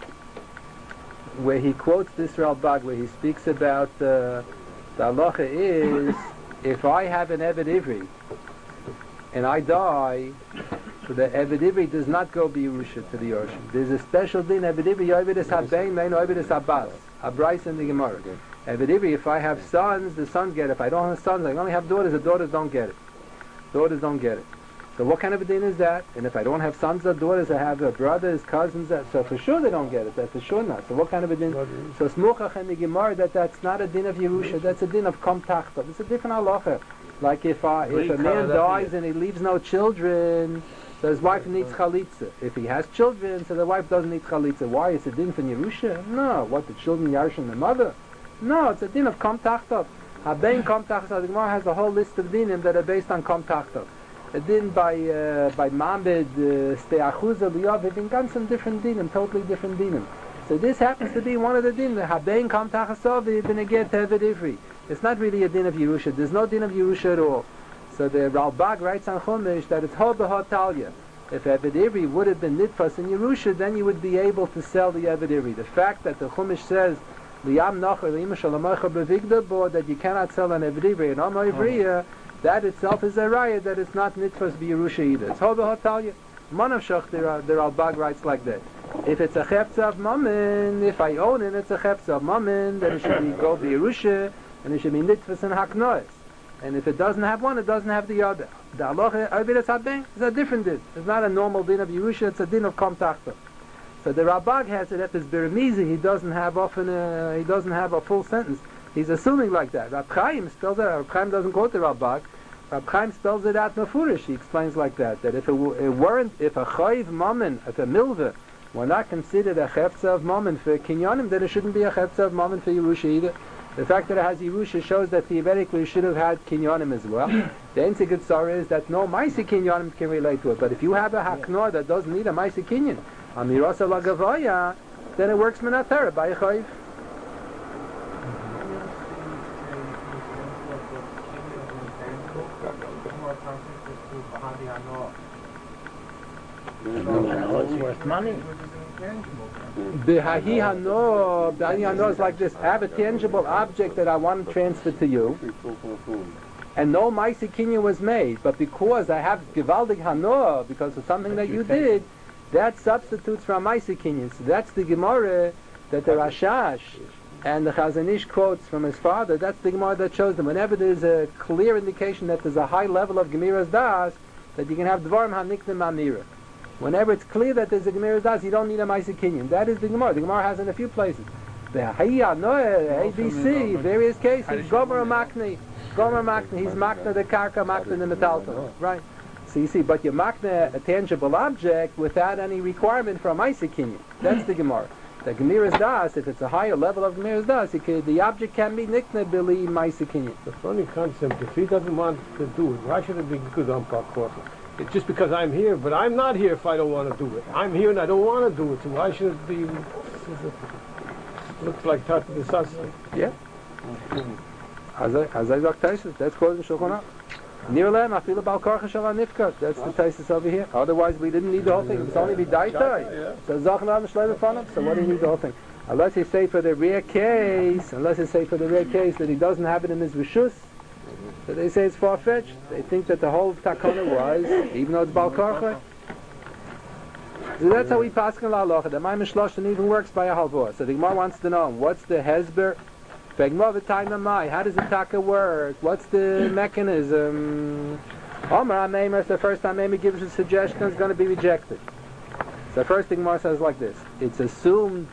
where he quotes this Ralbag, where he speaks about uh, the halacha is if I have an Eved Ivri and I die, so the Eved Ivri does not go B'Yerusha to the Yorshim. There's a special din, Eved Ivri, Yovid is Habein, Mein Yovid is Abbas, Abrais in the Gemara. Eved Ivri, if I have sons, the sons get it. If I don't have sons, I only have daughters, the daughters don't get it. Daughters don't get it. So what kind of a din is that? And if I don't have sons or daughters, I have uh, brothers, cousins, uh, so for sure they don't get it, that's for sure not. So what kind of a din? So Smuchach and the Gemara, that that's not a din of Yerusha, that's a din of Kom Tachta. It's a different halacha. Like if I, if a man dies and he leaves no children, so his wife needs chalitza. If he has children, so the wife doesn't need chalitza. Why? It's a din from Yerusha? No. What, the children yarshin the mother? No, it's a din of Kom Tachta. Habein Kom Tachta. The Gemara has a whole list of dinim that are based on Kom Tachta. A din by uh, by Mambed, Steachuza, Liyav, they've been some different dinim, totally different dinim. So this happens to be one of the dinim. The Habein Kom Tachta, they've been a get Eved Ivri. It's not really a din of Yerusha. There's no din of Yerusha at all. So the Ralbag writes on Chumash that it's Ho B'Ho Talya. If Eved Ivri would have been Nitfas in Yerusha, then you would be able to sell the Eved Ivri. The fact that the Chumash says Liyam Nachar Liyim Shalamaycha B'Vigda Bo, that you cannot sell an Eved Ivri and Amar Ivriya, that itself is a raya that it's not Nitfas B'Yerusha either. It's Ho B'Ho Talya. Manav Shach, the Ralbag writes like that. If it's a Chepz of Mammon, if I own it, it's a Chepz of Mammon, then it should be go B'Yerusha, and it should be Nitfas and Haknois. And if it doesn't have one, it doesn't have the other. The halacha Ovid Habein is a different din. It's not a normal din of Yerusha, it's a din of Kom Tachta. So the Ralbag has it at his Birmizi, he doesn't have often a, he doesn't have a full sentence. He's assuming like that. Rab Chaim spells it out. Rab Chaim doesn't quote the Ralbag. Rab Chaim spells it out Mefurish. He explains like that, that if it, w- it weren't, if a Chayiv Mammon, if a Milva, were not considered a Chepza of Mammon for Kinyanim, then it shouldn't be a Chepza of Mammon for Yerusha either. The fact that it has Yerusha shows that theoretically it should have had Kinyanim as well. The Einzig Tzara is that no Maisi Kinyanim can relate to it. But if you have a Haknor that doesn't need a Maisi Kinyan, Amirasa Lagavaya, then it works Minatara by a Chayiv. No, it's worth money. Behahi hano, behahi hano is like this. I have a tangible object that I want to transfer to you, and no Maisi Kinyan was made, but because I have Givaldig hano, because of something that you did, that substitutes for a Maisi Kinyan. So that's the Gemara that the Rashash and the Chazanish quotes from his father. That's the Gemara that shows them. Whenever there's a clear indication that there's a high level of Gemiras Das, that you can have Dvarim HaNiknim Amira. Whenever it's clear that there's a Gemara Das, you don't need a Maisi Kinyan. That is the Gemara. The Gemara has in a few places. The Hayya, Noah, A B C, various cases. Gomer Makni, Gomer Makni, he's Makna the Karka, Makna the Metalta. Right? So you see, but you Makna a tangible object without any requirement for a Maisi Kinyan. That's the Gemara. The Gemiras Das, if it's a higher level of Gemiras Das, it could, the object can be Nikna Bili Maisa Kinyan. The funny concept, if he doesn't want to do it, why should it be good on Parkour? It's just because I'm here, but I'm not here if I don't want to do it. I'm here and I don't want to do it, so why should it be... Looks like Tata Desastre. Yeah. As I, as I got Taisus, that's called in Shulchan Aruch. Nirlem, I feel about Karcha Shala Nifkat. That's the Taisus over here. Otherwise, we didn't need the whole thing. It's only the Daitai. So Zachan Adam Shleimer Fanam. So what do you need the whole thing? Unless you say for the rare case, unless you say for the rare case that he doesn't have it in his Rishus, so they say it's far-fetched. They think that the whole Takana was, even though it's Bal Karcha. So that's how we pass on La Halacha. The Maimon Shloshon even works by a halvor. So the Gemara wants to know, what's the Hezber? How does the taka work? What's the mechanism? Omar Ameimer, the first time Ameimer gives a suggestion, is going to be rejected. So the first thing Gemara says like this: it's assumed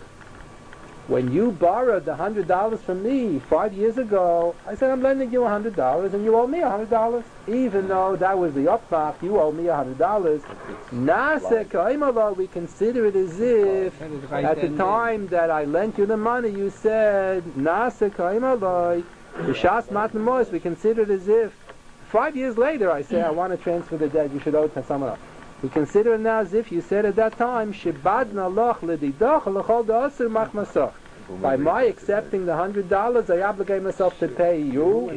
when you borrowed the hundred dollars from me five years ago, I said I'm lending you a hundred dollars and you owe me a hundred dollars, even though that was the upfach. You owe me a hundred dollars. Nase ka'imala, we consider it as if at the time that I lent you the money, you said Nase ka'imala, b'shas matnamos. We consider it as if five years later I say I want to transfer the debt. You should owe it to someone else. We consider it now as if you said at that time, Shibadna loch l'didach l'chol da'asur machmasach. By my accepting the hundred dollars, I obligate myself to pay you,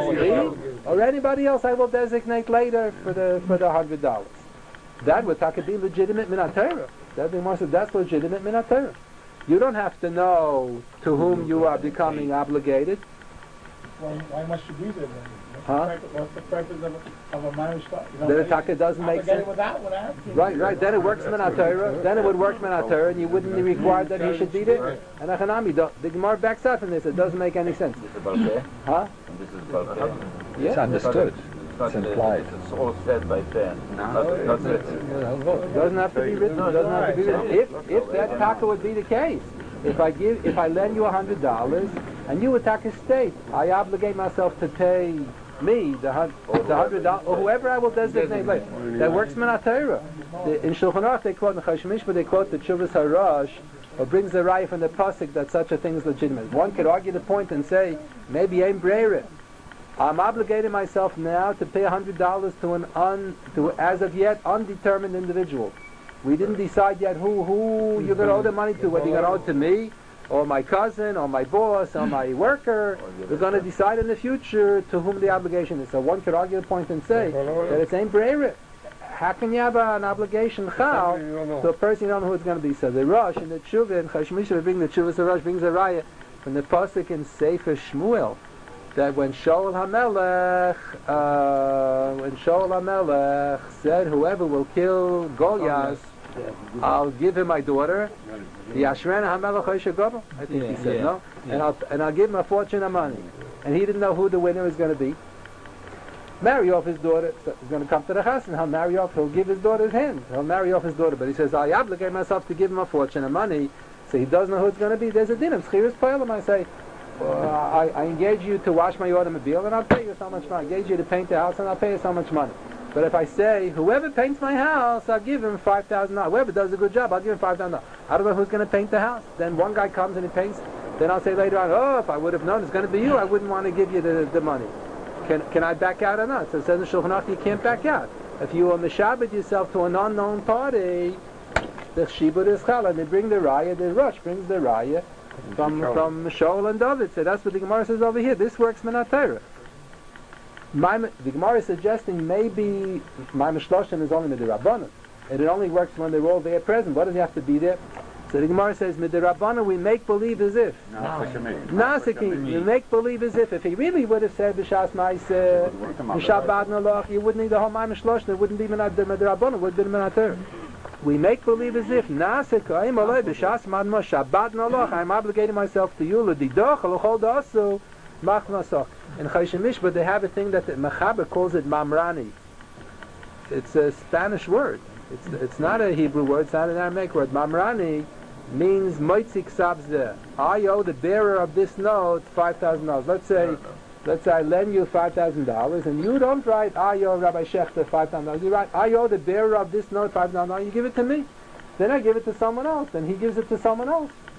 or anybody else I will designate later for the for the hundred dollars. That would taka be legitimate minat Torah. That being more so, that's legitimate minat Torah. You don't have to know to whom you are becoming obligated. Why, why must you be there then? Huh? What's the purpose of a, of a marriage? Then the taka doesn't make sense. Without, without. Right, right. Then it works minat Torah. Then it would work minat Torah, and you wouldn't be required that he should be there. And Achanami, the Gemara backs up from this. It doesn't make any sense. Huh? This is Balkeh. Yeah. It's understood. It's implied. It's all said by ten. Not, not written. It doesn't have to be written. It doesn't have to be written. If if that taka would be the case, if I give, if I lend you a hundred dollars, and you attack a state, I obligate myself to pay me the hundred, the hundred dollars, or whoever I will designate later. That works minat Torah. In Shulchan Aruch they quote in Choshen Mishpat, they quote the Tshuvas Harash, or brings the raya from the pasuk that such a thing is legitimate. One could argue the point and say maybe Ein Breira. I'm obligating myself now to pay a hundred dollars to an un, to as of yet undetermined individual. We didn't decide yet who who you're going to owe the money to. Whether you're going to owe it to me, or my cousin, or my boss, or my worker. We're going to decide in the future to whom the obligation is. So one could argue the point and say that it's Ein Breira. How can you have an obligation chal to a person you don't know who it's going to be? So the Rosh in the Tshuva and Choshen Mishpat bring the Tshuva. The Rosh brings a raya from the pasuk in Sefer Shmuel that when Shaul HaMelech, uh, when Shaul HaMelech said, "Whoever will kill Goliath, I'll give him my daughter." Yashrena HaMelech Hoshe Gobel, I think Yeah, he said, yeah, no, yeah. and I'll and I'll give him a fortune of money, and he didn't know who the winner is going to be. Marry off his daughter. So he's going to come to the house and he'll marry off. He'll give his daughter his hand. He'll marry off his daughter, but he says, "I obligate myself to give him a fortune of money." So he doesn't know who it's going to be. There's a din of Schiras Poilim. I say, uh, I, I engage you to wash my automobile, and I'll pay you so much money. I engage you to paint the house, and I'll pay you so much money. But if I say, whoever paints my house, I'll give him five thousand dollars. Whoever does a good job, I'll give him five thousand dollars. I don't know who's going to paint the house. Then one guy comes and he paints. Then I'll say later on, oh, if I would have known it's going to be you, I wouldn't want to give you the, the money. Can can I back out or not? So it says in Shulchan Aruch, you can't back out. If you are mishabed yourself to an unknown party, the Shibud is chal, and they bring the raya, the Rosh brings the raya from from Shaul and David. So that's what the Gemara says over here. This works minat Torah. My, the Gemara is suggesting maybe my Mishloshim is only midirabbanan, and it only works when they're all there present. What does he have to be there? So the Gemara says midirabbanan we make believe as if. Nasiki, we make believe as if. If he really would have said b'shas ma'aseh, b'shabbat nalach, you wouldn't need the whole my Mishloshim. It wouldn't be midirabbanan. It would have been minat Torah. We make believe as if Nasika I'm alay b'shas madma shabbat nalach. I'm obligating myself to you l'didoch l'chol da'asu machmasach. In Choshen Mishpat they have a thing that the Mechaber calls it mamrani. It's a Spanish word. It's it's not a Hebrew word. It's not an Aramaic word. Mamrani means moitzik sabzeh. I owe the bearer of this note five thousand dollars. Let's say, let's say I lend you five thousand dollars, and you don't write I owe Rabbi Shechter five thousand dollars. You write I owe the bearer of this note five thousand dollars. You give it to me. Then I give it to someone else, and he gives it to someone else.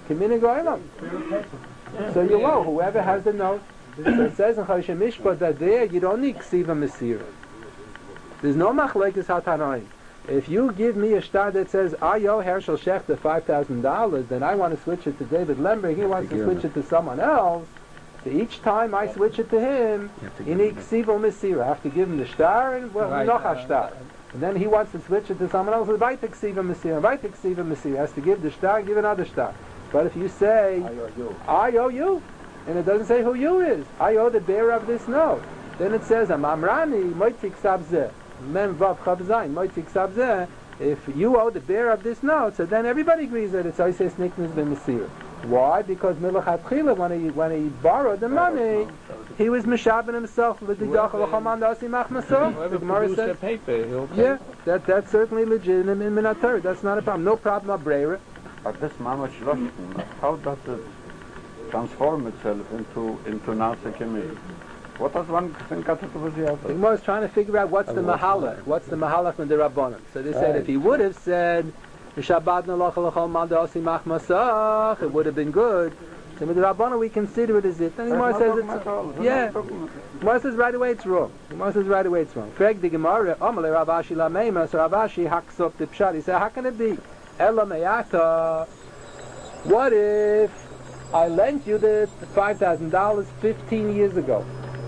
K'minig ha'olam. So you know, whoever has the note, so it says in Choshen Mishpat that there you don't need Ksiva Mesira. There's no machlekes hatanoim. If you give me a star that says Ayo Herschel Schechter five thousand dollars, then I want to switch it to David Lemberg. He wants to switch it to someone else. So each time I switch it to him, you need Ksiva Mesira. I have to give him the star and well, Right, noch a uh, star. And then he wants to switch it to someone else. Right to Ksiva Mesira. Right to Ksiva Mesira. Has to give the star, give another star. But if you say I owe you, and it doesn't say who you is, I owe the bearer of this note, then it says Amamrani Moitzik Sabzeh. Mem Vav Chav Zayin Moitzik Sabzeh. If you owe the bearer of this note, so then everybody agrees that it's Oisei Sniknas B'Mesir. Why? Because Milachat Chila, when he when he borrowed the money, he was mishaben himself with the Yachal Chaman Dasi Machmasov. The Gemara says, paper, he'll pay. yeah, that that's certainly legitimate in Minator. That's not a problem. No problem of Breira. But this mamash loshten, how does it transform itself into into Nasa Kemi? What does one think got to do with the The other? Gemara is trying to figure out what's the mahalach. What's the mahalach from the Rabbanim? So they said if he would have said Shabbat Nalachal Chol Mandasi Machmasach, it would have been good. So with the Rabbanim we consider it as it. Then the Gemara says it's yeah. The Gemara says right away it's wrong. The Gemara says right away it's wrong. Frag the Gemara, Amalei Ravashi Lameima. So Ravashi hacks up the pshat. He said, how can it be? Ela Me'ata. What if I lent you the five thousand dollars fifteen years ago?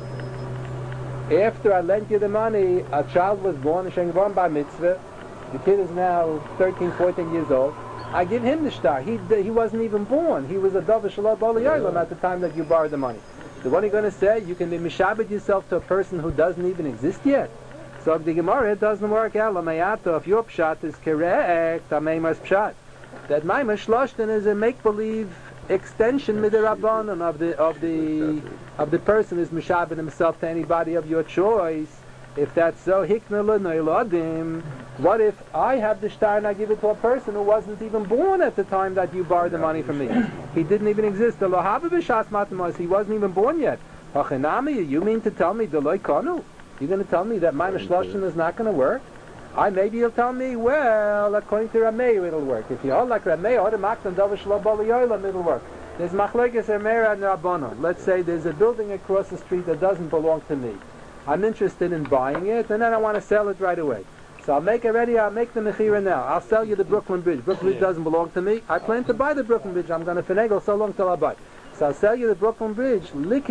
After I lent you the money, a child was born, a shen born by mitzvah. The kid is now thirteen, fourteen years old. I give him the star. He he wasn't even born. He was a Dovah Shalom Bali Yolam at the time that you borrowed the money. So what are you going to say? You can be mishabed yourself to a person who doesn't even exist yet. So the Gemara, it doesn't work out. Lamayato, if your pshat is correct, Ameimas pshat. That Maimah Shloshten is a make-believe extension with the Rabbanon of the of the of the person who's mishabed himself to anybody of your choice. If that's so, hikna l'noilodim. What if I have the shtar and I give it to a person who wasn't even born at the time that you borrowed the money from me? He didn't even exist. The lohava b'shas matamos. He wasn't even born yet. Hachinami, you mean to tell me the loy kanu? You're going to tell me that my mishloshim is not going to work? I maybe you'll tell me, well, according to Rameir it'll work. If you hold like Rameir, or the maktan davar shlo bali yolam, it'll work. There's machlekes Rameir and Rabbanon. Let's say there's a building across the street that doesn't belong to me. I'm interested in buying it, and then I want to sell it right away. So I'll make it ready, I'll make the mechira now. I'll sell you the Brooklyn Bridge. Brooklyn Bridge doesn't belong to me. I plan to buy the Brooklyn Bridge. I'm going to finagle so long till I buy. So I'll sell you the Brooklyn Bridge.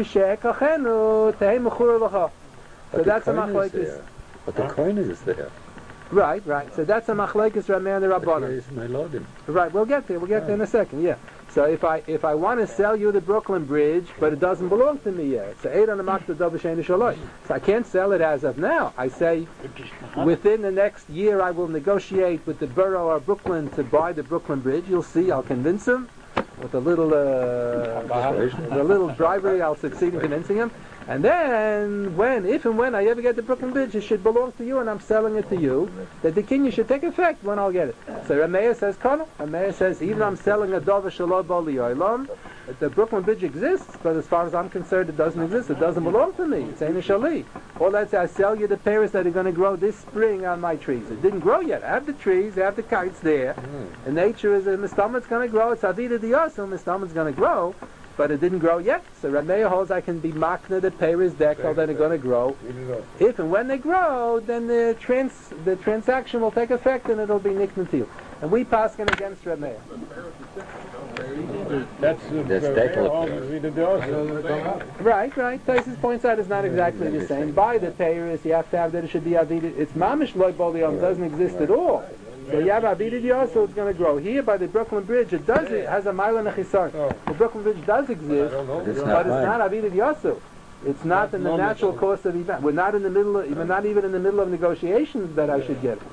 So that's a machlekes. But the coin is there. Right, right. So that's a machlekes Rameir and the Rabbanon. Right, we'll get there. We'll get there in a second, yeah. So if I if I want to sell you the Brooklyn Bridge, but it doesn't belong to me yet, so eight on the makta davar she'ein shaloi. So I can't sell it as of now. I say within the next year I will negotiate with the borough of Brooklyn to buy the Brooklyn Bridge. You'll see. I'll convince him with a little uh, the little bribery. I'll succeed in convincing him. And then, when, if and when I ever get the Brooklyn Bridge, it should belong to you, and I'm selling it to you. That the kinyan should take effect when I'll get it. So Rameir says, "Kono." Rameir says, even I'm selling a Dovah Shalom Bali Yolam, the Brooklyn Bridge exists, but as far as I'm concerned, it doesn't exist. It doesn't belong to me. It's Ein Shali. Or let's say I sell you the pears that are going to grow this spring on my trees. It didn't grow yet. I have the trees, I have the kites there. And nature is, a Mistaman's going to grow. It's Avida Diyasu, Mistaman's going to grow. But it didn't grow yet. So Rameir holds I can be makna the pears dekel that are going to grow. If and when they grow, then the trans the transaction will take effect and it'll be niknatil. And we paskin against Rameir. That's uh, That's dekel. Right, right. Taisus points out it's not exactly the same. By the pears, you have to have that it should be avida. It's mamish loy boliyom, doesn't exist at all. So you have Abida Diyasu, it's going to grow. Here by the Brooklyn Bridge, it does it has a mile and a chisar. The Brooklyn Bridge does exist, but it's not Abida Diyasu. It's not in the natural course of event. We're not in the middle. Of, we're not even in the middle of negotiations that I should get it.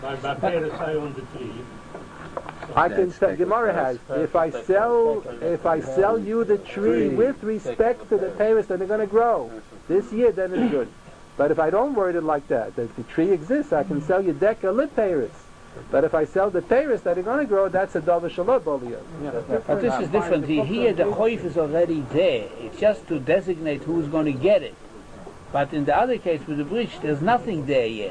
I can sell. Gemara has. If I sell, if I sell you the tree with respect to the pears that are going to grow this year, then it's good. But if I don't word it like that, that the tree exists, I can sell you deka lit pears. But if I sell the pears that are going to grow, that's a Dovah Shalom Bali Yolam. But this is different. The, here the choif is already there. It's just to designate who's going to get it. But in the other case with the bridge, there's nothing there yet.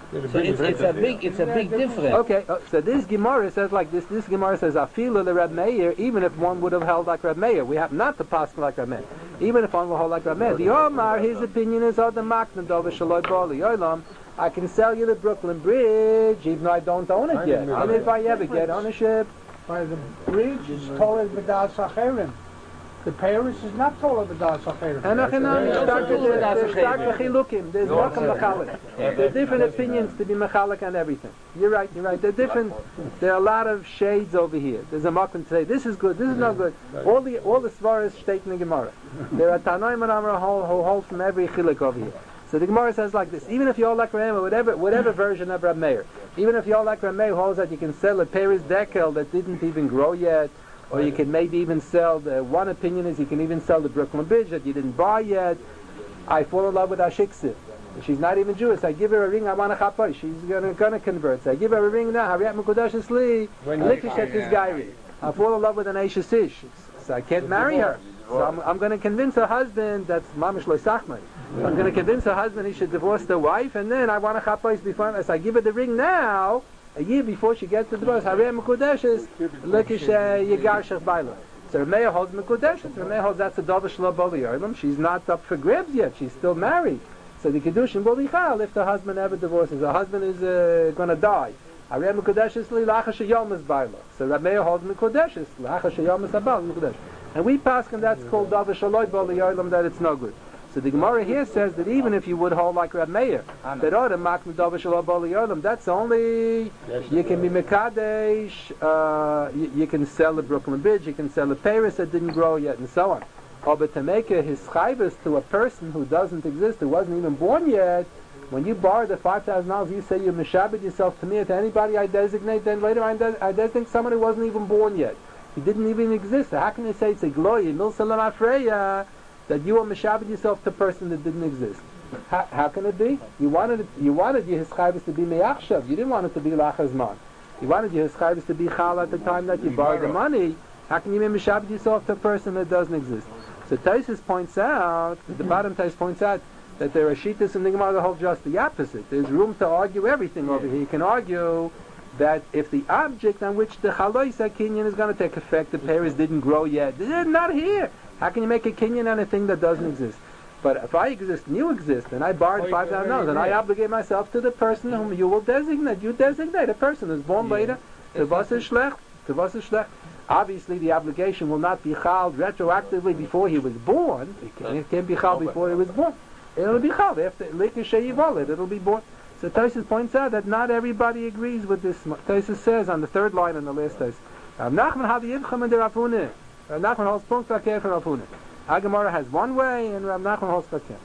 So it's, it's a big, it's a big difference. Okay, uh, so this Gemara says like this. This Gemara says, "Afilu le Reb Meir." Even if one would have held like Reb Meir, we have not to pass like Reb Meir. Even if one will hold like Reb Meir, the Omar, his opinion is on the Makna Dova Shaloi Bali Olam. I can sell you the Brooklyn Bridge, even though I don't own it yet. And if I ever get ownership, By the bridge is taller than B'das Acherim. The Paris is not taller than B'das Acherim. and I can start to there's start to chilukim. There's welcome mechalik. There's different opinions to be mechalik on everything. You're right. You're right. There are different. There are a lot of shades over here. There's a makom to say this is good. This is not good. All the all the svaras state in the Gemara. There are tanoim and amar who hold from every chilik over here. So the Gemara says like this: even if you all like Reb Meir, whatever whatever version of Reb Meir, even if you all like Reb Meir holds that you can sell a Paris decal that didn't even grow yet. Or you can maybe even sell the, one opinion is you can even sell the Brooklyn Bridge that you didn't buy yet. I fall in love with Ashiksit. She's not even Jewish. I give her a ring, I want a chapay. She's gonna, gonna convert. So I give her a ring now, Hariyat Mekudash Esli, Likishet this guy. I fall in love with an Aisha Sish. So I can't marry her. So I'm, I'm gonna convince her husband, that's Mamish Lo Sachmai. I'm gonna convince her husband he should divorce the wife, and then I want a chapay before, so I give her the ring now, a year before she gets to the divorce, Harei Mekudeshes, Likish Yegar Shech Baila. So Remeir holds Mekudeshes. Remeir holds that's a Dova Shlo Bali Yolim. She's not up for grabs yet. She's still married. So the Kedushin will be chal if the husband ever divorces. The husband is uh, going to die. Harei Mekudeshes li Lachash Yom is Baila. So Remeir holds Mekudeshes. Lachash Yom is Abal Mekudesh. And we pass and that's called Dova Shlo Bali Yolim, that it's no good. So the Gemara here says that even if you would hold like Reb Meir, that order makna dava shelo bali yolam, that's only you can be mekadesh, uh, you, you can sell the Brooklyn Bridge, you can sell the Paris that didn't grow yet, and so on. Or but to make a his chayvus to a person who doesn't exist, who wasn't even born yet, when you borrow the five thousand dollars, you say you mishabed yourself to me, to anybody I designate, then later I, de- I designate someone who wasn't even born yet. He didn't even exist. So how can you say it's a glory, mil salam afreya, that you are mishabed yourself to a person that didn't exist? How, how can it be? You wanted it, you wanted your hischayvus to be me'achshav. You didn't want it to be lachazman. You wanted your hischayvus to be chal at the time that you borrowed the money. How can you be mishabed yourself to a person that doesn't exist? So Taisus points out, the bottom Tais points out, that there are shittas in the Gemara that hold just the opposite. There's room to argue everything over here. You can argue that if the object on which the chaloisa kinyan is going to take effect, the Paris didn't grow yet, they're not here. How can you make a kinyan on a thing that doesn't exist? But if I exist and you exist, and I borrowed five thousand dollars, and I obligate myself to the person whom you will designate, you designate a person who's born later, to was is schlecht, to was is schlecht. Obviously, the obligation will not be chal retroactively before he was born. It can't, it can't be chal before he was born. It'll be chal after likish yivalid. It'll be born. So Tosfos points out that not everybody agrees with this. Tosfos says on the third line in the last Tosfos, Rav Nachman had the yivchem in the Rav Huna. Rav Nachman holds punkt vakeh for Rav Huna. Agamara has one way, and Rav Nachman holds vakeh.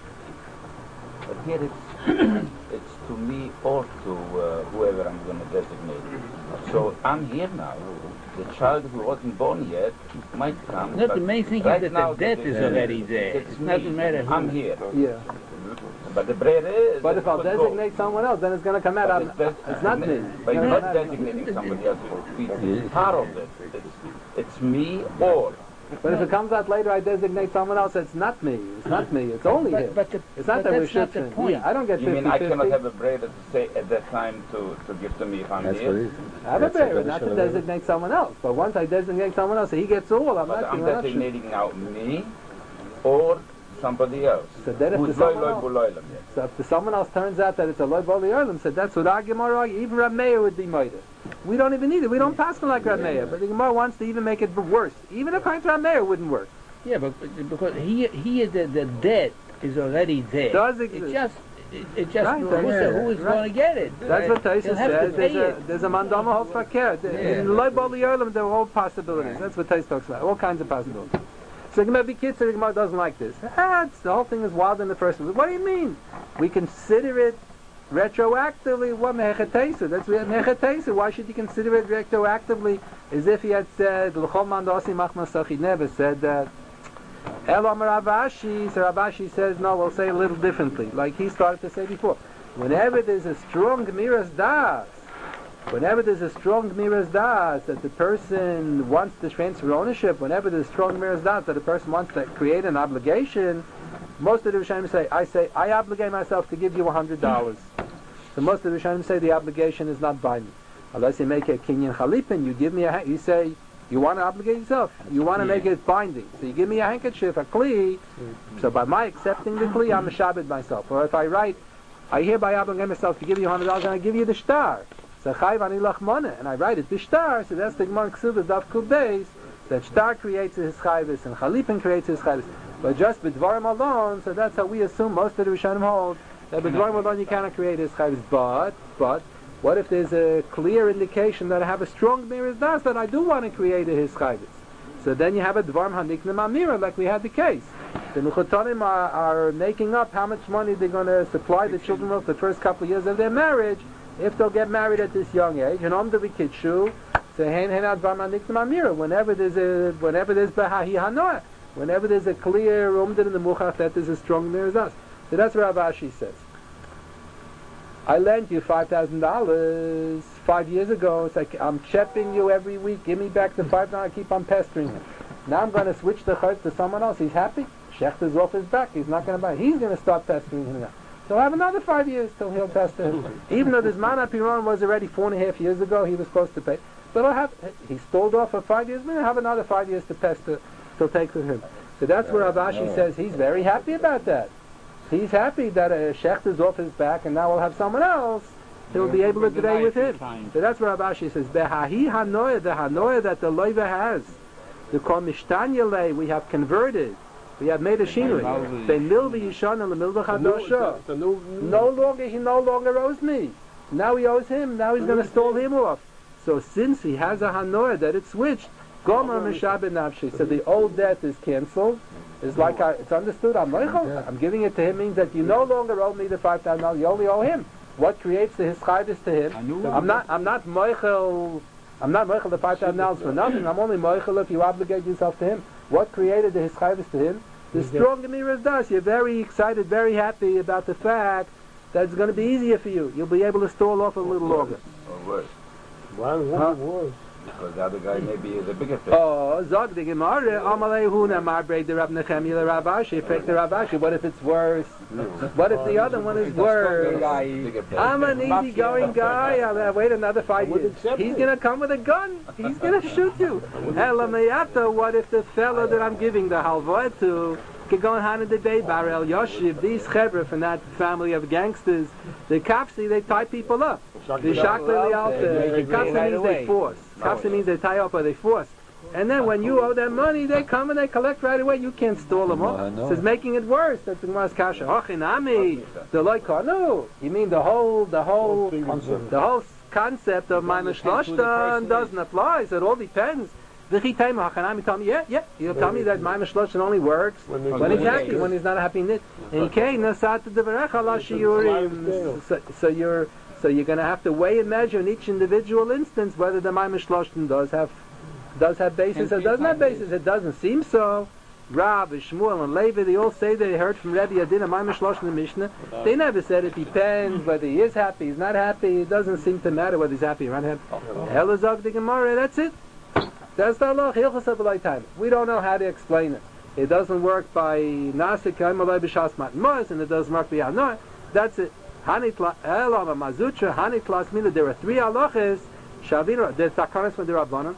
But here it's, it's to me or to uh, whoever I'm going to designate. So I'm here now. The child who wasn't born yet might come. Not the main thing right is that now the debt the- is already there. It's It me. doesn't matter who. I'm here. Yeah. But the bread is. But if I'll could go. designate someone else, then it's going to come out. But I'm- it's, best- It's not me. By It's not not- designating somebody else for feet, it's part of it. It's, it's me or. But if it comes out later, I designate someone else. It's not me. It's not me. It's only him. But, but, the, It's not but that we're that's not the shifting. point. Yeah, I don't get You mean fifty I cannot fifty. have a bread to say at that time to, to give to me if I'm That's here? what it is. I have a That's bear, what not it to is. designate someone else. But once I designate someone else, he gets all. I'm But not I'm doing that. designating now me or somebody else. So then if Who's the loy someone loy else, buloylam. so if the someone else turns out that it's a loy bali olam, so that's what our Gemara argue. Even Rav Meir would be murdered. We don't even need it. We don't pass them like Rav Meir. But the Gemara wants to even make it worse. Even if Rav Meir wouldn't work. Yeah, but but- because here, here the, the debt is already there. Does It exist. just, it, it just Right, who, right, so who is right. going to get it? That's what Taisa He'll have says. to There's pay a, it. there's a mandama hol fakir. In loy bali olam, there are all possibilities. That's what Taisa talks about. All kinds of possibilities. So the Gemara be kids, the Gemara doesn't like this. Ah, it's, the whole thing is wild in the first place. What do you mean? We consider it retroactively. What mechatesa? That's mechatesa. Why should you consider it retroactively? As if he had said, "L'chol man dasi machmas." He never said that. Elam Ravashi. So Ravashi says, no, we'll say a little differently, like he started to say before. Whenever there's a strong miras das, whenever there's a strong miras das that the person wants to transfer ownership, whenever there's a strong miras das that the person wants to create an obligation, most of the Rishonim say, I say, I obligate myself to give you a hundred dollars. So most of the Rishonim say the obligation is not binding. Unless you make a kinyan chalipin, you give me a, you say, you want to obligate yourself. You want to make it binding. So you give me a handkerchief, a kli. So by my accepting the kli, I'm a shabbat myself. Or if I write, I hereby obligate myself to give you one hundred dollars and I give you the shtar. So chayv ani lachmona, and I write it the shtar. So that's the Gemara Ksubas Daf Kuf Beis. That shtar creates his chayvis and chalipin creates his chayvis. But just b'dvarim alone, so that's how we assume most of the Rishonim hold that b'dvarim alone you cannot create his chayvis. But but what if there's a clear indication that I have a strong miras das that I do want to create a his chayvis? So then you have a dvarim haniknem amira, like we had the case. The Mechotanim are, are making up how much money they're going to supply the children with the first couple of years of their marriage, if they'll get married at this young age. And om the kidshu, say hen hen ad dvarim haniknem amira. Whenever there's a whenever there's behahi hanoah, whenever there's a clear umdin in the muchach that there's a strong miras das. So that's what Rav Ashi says. I lent you five thousand dollars five years ago. It's like I'm chepping you every week. Give me back the five dollars. I keep on pestering him. Now I'm going to switch the chayv to someone else. He's happy. Shechter's off his back. He's not going to buy it. He's going to start pestering him now. So I'll have another five years till he'll pester him. Even though this mana piron was already four and a half years ago, he was supposed to pay. But I'll have, he stalled off for five years. I'll have another five years to pester till take from him. So that's where Rav Ashi says he's very happy about that. He's happy that a Shechter's off his back and now we'll have someone else who'll be able to today with him. So that's what Rav Ashi says. Behahi hanoah, the hanoah that the loiva has. The kol mishtanyalei, we have converted. We have made a shinui. They milvi yishana lemilva chadosha. No longer, he no longer owes me. Now he owes him. Now he's going to stall him off. So since he has a hanoah that it switched, gomer mishabed nafshi. So the old debt is cancelled. It's like I, it's understood. I'm moichel. I'm giving it to him means that you no longer owe me the five thousand dollars. You only owe him. What creates the his chayvis to him? I'm not. I'm not moichel. I'm not moichel the five thousand dollars for nothing. I'm only moichel if you obligate yourself to him. What created the his chayvis to him? The strong miras das. You're very excited, very happy about the fact that it's going to be easier for you. You'll be able to stall off a little longer. Or worse. One huh? worse. Because the other guy maybe is a bigger fish. Oh, zog the Gemara, Amalei Huna Marbrei the Rab Nechemia the Rav Ashi, fake the Rav Ashi. What if it's worse? What if the other one is worse? I'm an easygoing guy. I'll wait another five years. He's gonna come with a gun. He's gonna shoot you. Elamayata. What if the fellow that I'm giving the halva to could go and hand in the day Barel Yoshiv? These chevra from that family of gangsters, the kapsi, they tie people up. The shakli alta. Kapsi means they force. Kapsi means they tie up or they force. And then when you owe them money, they come and they collect right away. You can't stall them up. So it's making it worse. That's the Gemara's kasha. Hochinami, the loikar. No, you mean the whole, the whole, the whole concept of my mishloshtan doesn't apply. So it all depends. The chitayim hochinami tell me, yeah, yeah. You'll tell me that my mishloshtan only works when he's happy. When he's not happy, nit. In kei nasat devarecha la shiurim. So you're. So you're going to have to weigh and measure in each individual instance whether the Maimon Shloshten does have does have basis or doesn't have basis. It doesn't seem so. Rav, Shmuel, and Levi, they all say they heard from Rebbe Yadin, Maimon Shloshten, the Mishnah. They never said it depends whether he is happy, he's not happy. It doesn't seem to matter whether he's happy or not happy. Elazog the Gemara, that's it. That's the halach, Hilchos Abalai time. We don't know how to explain it. It doesn't work by Nasik, Kaimalai, B'Shas Mat Moz, and it doesn't work by Hanoi. That's it. Hanitla Elam Mazutra Hanitlas mean that there are three halachas. Shavira, there's takanas when they're rabbanon.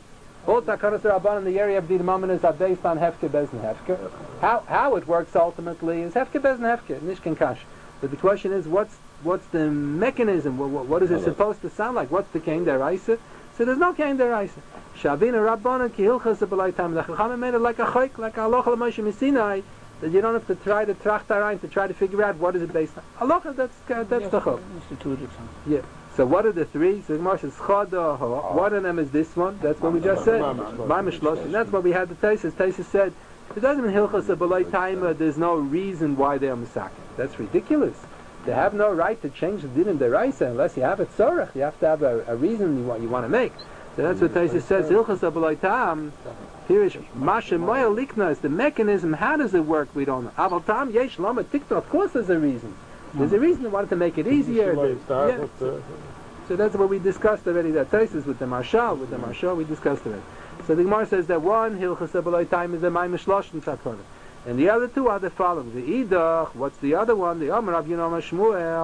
All takanas are rabbanon in the area of the Mamonas are based on hefke bezn hefke. How how it works ultimately is hefke bezn hefke nishkin kash. But the question is, what's what's the mechanism? What, what, what is it supposed to sound like? What's the kain deraisa? So there's no kain deraisa. Shavina rabbanon ki hilchas b'lay time. The Chachamim made it like a chayk, like a halacha l'Moshe Misinai. That you don't have to try to trachtarain to try to figure out what is it based on. Halacha, that's uh, that's yes, the chok. Yeah. So what are the three? So the Gemara says chada ha. One of them is this one. That's what we just said. Mamish losh. That's what we had the Taisus. Taisus said it doesn't mean hilchas a b'lay time. There's no reason why they are misakin. That's ridiculous. They have no right to change the din in deraisa unless you have a tzorach. You have to have a, a reason you want you want to make. So that's what Taisus says. Hilchas a b'lay time. Here is Masha Moya Likna is the mechanism. How does it work? We don't know. Aval Tam Yesh Lama Tikta. Of course, there's a reason. There's a reason they wanted to make it easier. Yeah. So, so that's what we discussed already. That Taisus with the Marshal, with the Marshal, we discussed already. So the Gemara says that one Hilchas Abalai time is the Maimish Loshn Tzatona, and the other two are the following. The Idach. What's the other one? The Amar Rav Yonam Shmuel.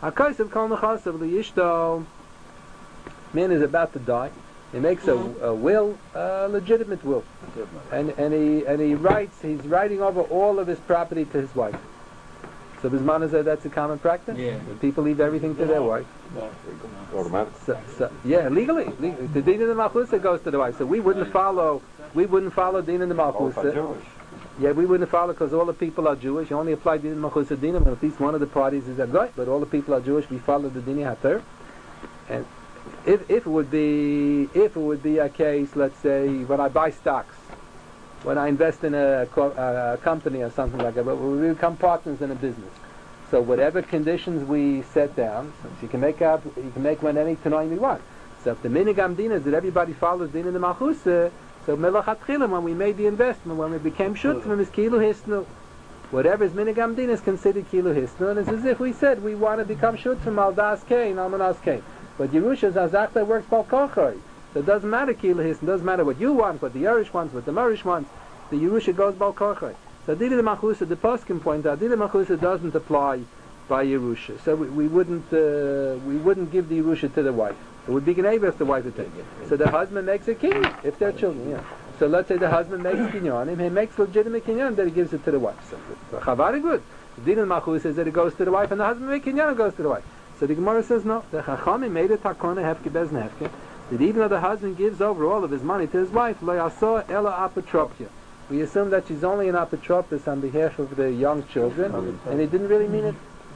Hakaisav kol nechasav liyishto. Man is about to die. He makes a, a will, a legitimate will, and and he and he writes. He's writing over all of his property to his wife. So Bisman is that that's a common practice. Yeah. People leave everything to their wife. Automatic. So, so, yeah, legally, legally. The din of the malchusa goes to the wife. So we wouldn't follow. We wouldn't follow din of the malchusa. Jewish. Yeah, we wouldn't follow because all the people are Jewish. You only apply din of malchusa dinim when at least one of the parties is a goy. But all the people are Jewish. We follow the din hater. And if if it would be if it would be a case, let's say when I buy stocks, when I invest in a, co- a company or something like that, but we become partners in a business. So whatever conditions we set down, so you can make up, you can make one any tanoim you want. So if the minigam din is that everybody follows din in the malchusa, so melachat chilim, when we made the investment, when we became shutfim, is kilu hisnu. Whatever is minigam din is considered kilu hisnu, and it's as if we said we want to become shutfim al das kain, al manas kain. But Yerusha Zazak that works bal kochoi. So it doesn't matter kilu hisnu, it doesn't matter what you want, what the Yerush wants, what the Marish wants. The Yerusha goes bal kochoi. So Dili the Machusa, the poskim point out, Dili Machusa doesn't apply by Yerusha. So we, we wouldn't uh, we wouldn't give the Yerusha to the wife. It would be Gneva if the wife would take it. So the husband makes a kinyan, if they're children, yeah. So let's say the husband makes kinyan, he makes legitimate kinyan, then he gives it to the wife. So Chavari good. The Dili Machusa says that it goes to the wife, and the husband makes kinyan and goes to the wife. So the Gemara says no. The Chachamim made a takona hefke bezn hefke, that even though the husband gives over all of his money to his wife, lo yasah ela apotropia. We assume that she's only an apotropis on behalf of the young children, and he didn't really mean it.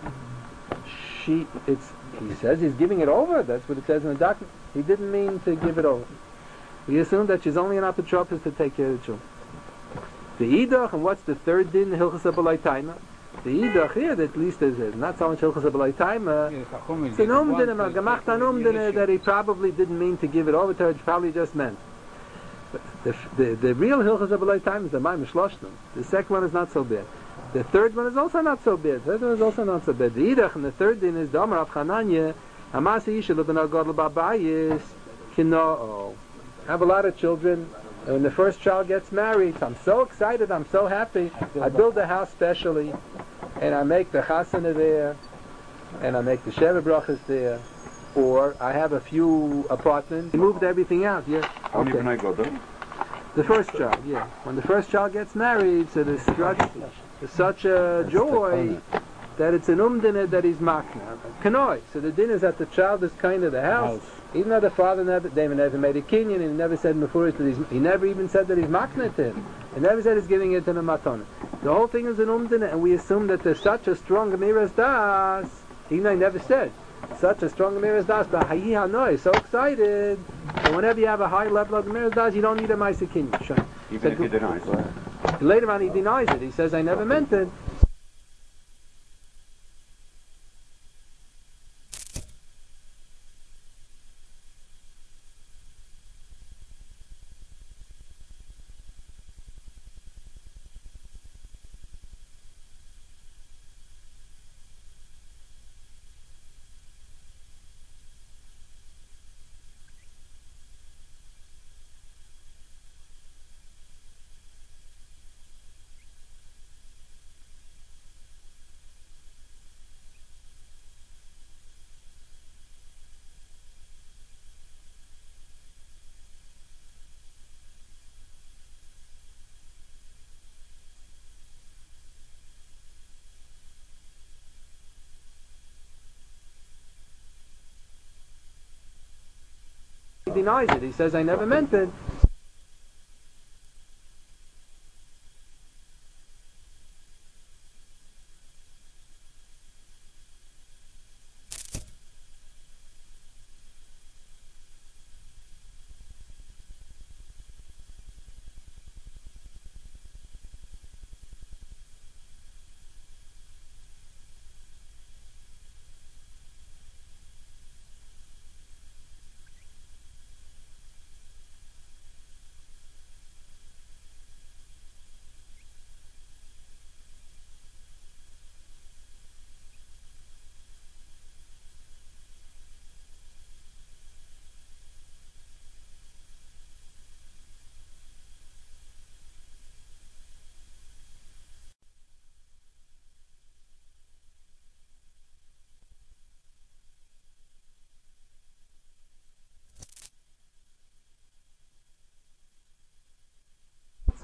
She, it's, he says he's giving it over. That's what it says in the document. He didn't mean to give it over. We assume that she's only an apotropis to take care of the children. The idach, and what's the third din? Hilchas Abalai Taima. The idach here, that at least is not so much Hilchas Abalai Taima. It's an umdin, a gemacht an umdin that he probably didn't mean to give it over to her. He probably just meant. The, the, the real Hilchas Abalai Taima is the Maim Shloshtim. The second one is not so bad. The third one is also not so bad. The third one is also not so bad. The idach and the third din is Damar of Chananya. Hamasi Yisha Lubana Godel Babayis Kino. I have a lot of children. When the first child gets married, I'm so excited, I'm so happy. I build a house specially, and I make the chasana there, and I make the sheva brachas there, or I have a few apartments. I moved everything out. Yeah. Only Okay. when I go there. The first child, yeah. When the first child gets married, so there's such, there's such a joy that it's an umdinah that he's makna. Kanoi. So the din is that the child is kind of the house. Even though the father never, they never made a kinyan, and he never said before that he's, he never even said that he's makna to him. He never said he's giving it to the matana. The whole thing is an umdinah, and we assume that there's such a strong gemiras das, even though he never said. Such a strong gemiras das, but hayi hanoi, so excited. And whenever you have a high level of gemiras das, you don't need a ma'aseh kinyan. Even if he denies it. Later on he denies it. He says, I never meant it. He denies it. He says, I never meant it.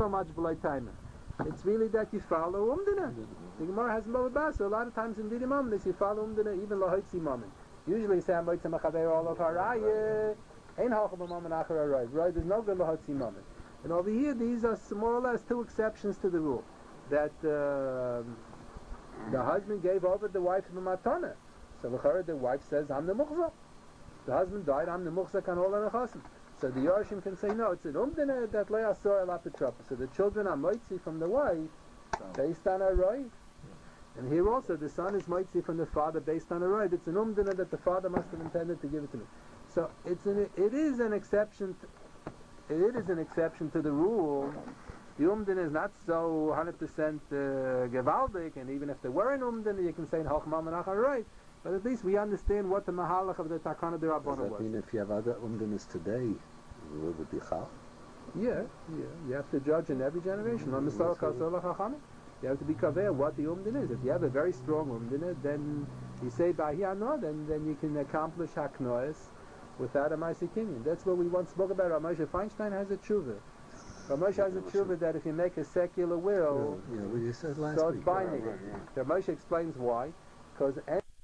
so much b'lay taima. It's really that you follow umdina. The Gemara has Baba so a lot of times in Didi Mammon you follow umdina even Lahoitzi Mammon. Usually you say I'm Moitza Machaber all of Haraya. Ain't Halcha B'Mammon Achar Haraya. Right? There's no good Lahoitzi Mammon. And over here these are more or less two exceptions to the rule. That uh, the husband gave over the wife to the matana. So the wife says, I'm the muchzak. The husband died, I'm the muchzak on all the nechasim. So the Yorshim can say, no, it's an umdina that lay asor el apitrapa. So the children are moitzi from the wife based on a right. And here also the son is moitzi from the father based on a right. It's an umdina that the father must have intended to give it to me. So it's an, it is an exception. To, it is an exception to the rule. The umdina is not so one hundred percent uh, gewaldig, and even if there were an umdina, you can say in Halchmam and Achar right. But at least we understand what the mahalach of the Takana de Rabbana was. Does that mean if you have other umdinas today, will it be chal? Yeah, yeah. You have to judge in every generation. You have to be kaveh what the umdin is. If you have a very strong umdin, then you say bahiyano, then then you can accomplish haknois without a ma'asikinyan. That's what we once spoke about. Ramosha Feinstein has a tshuva. Ramosha has a tshuva that if you make a secular will, yeah, yeah, well you said last so it's week. binding. Right, right, yeah. Ramosha explains why. Because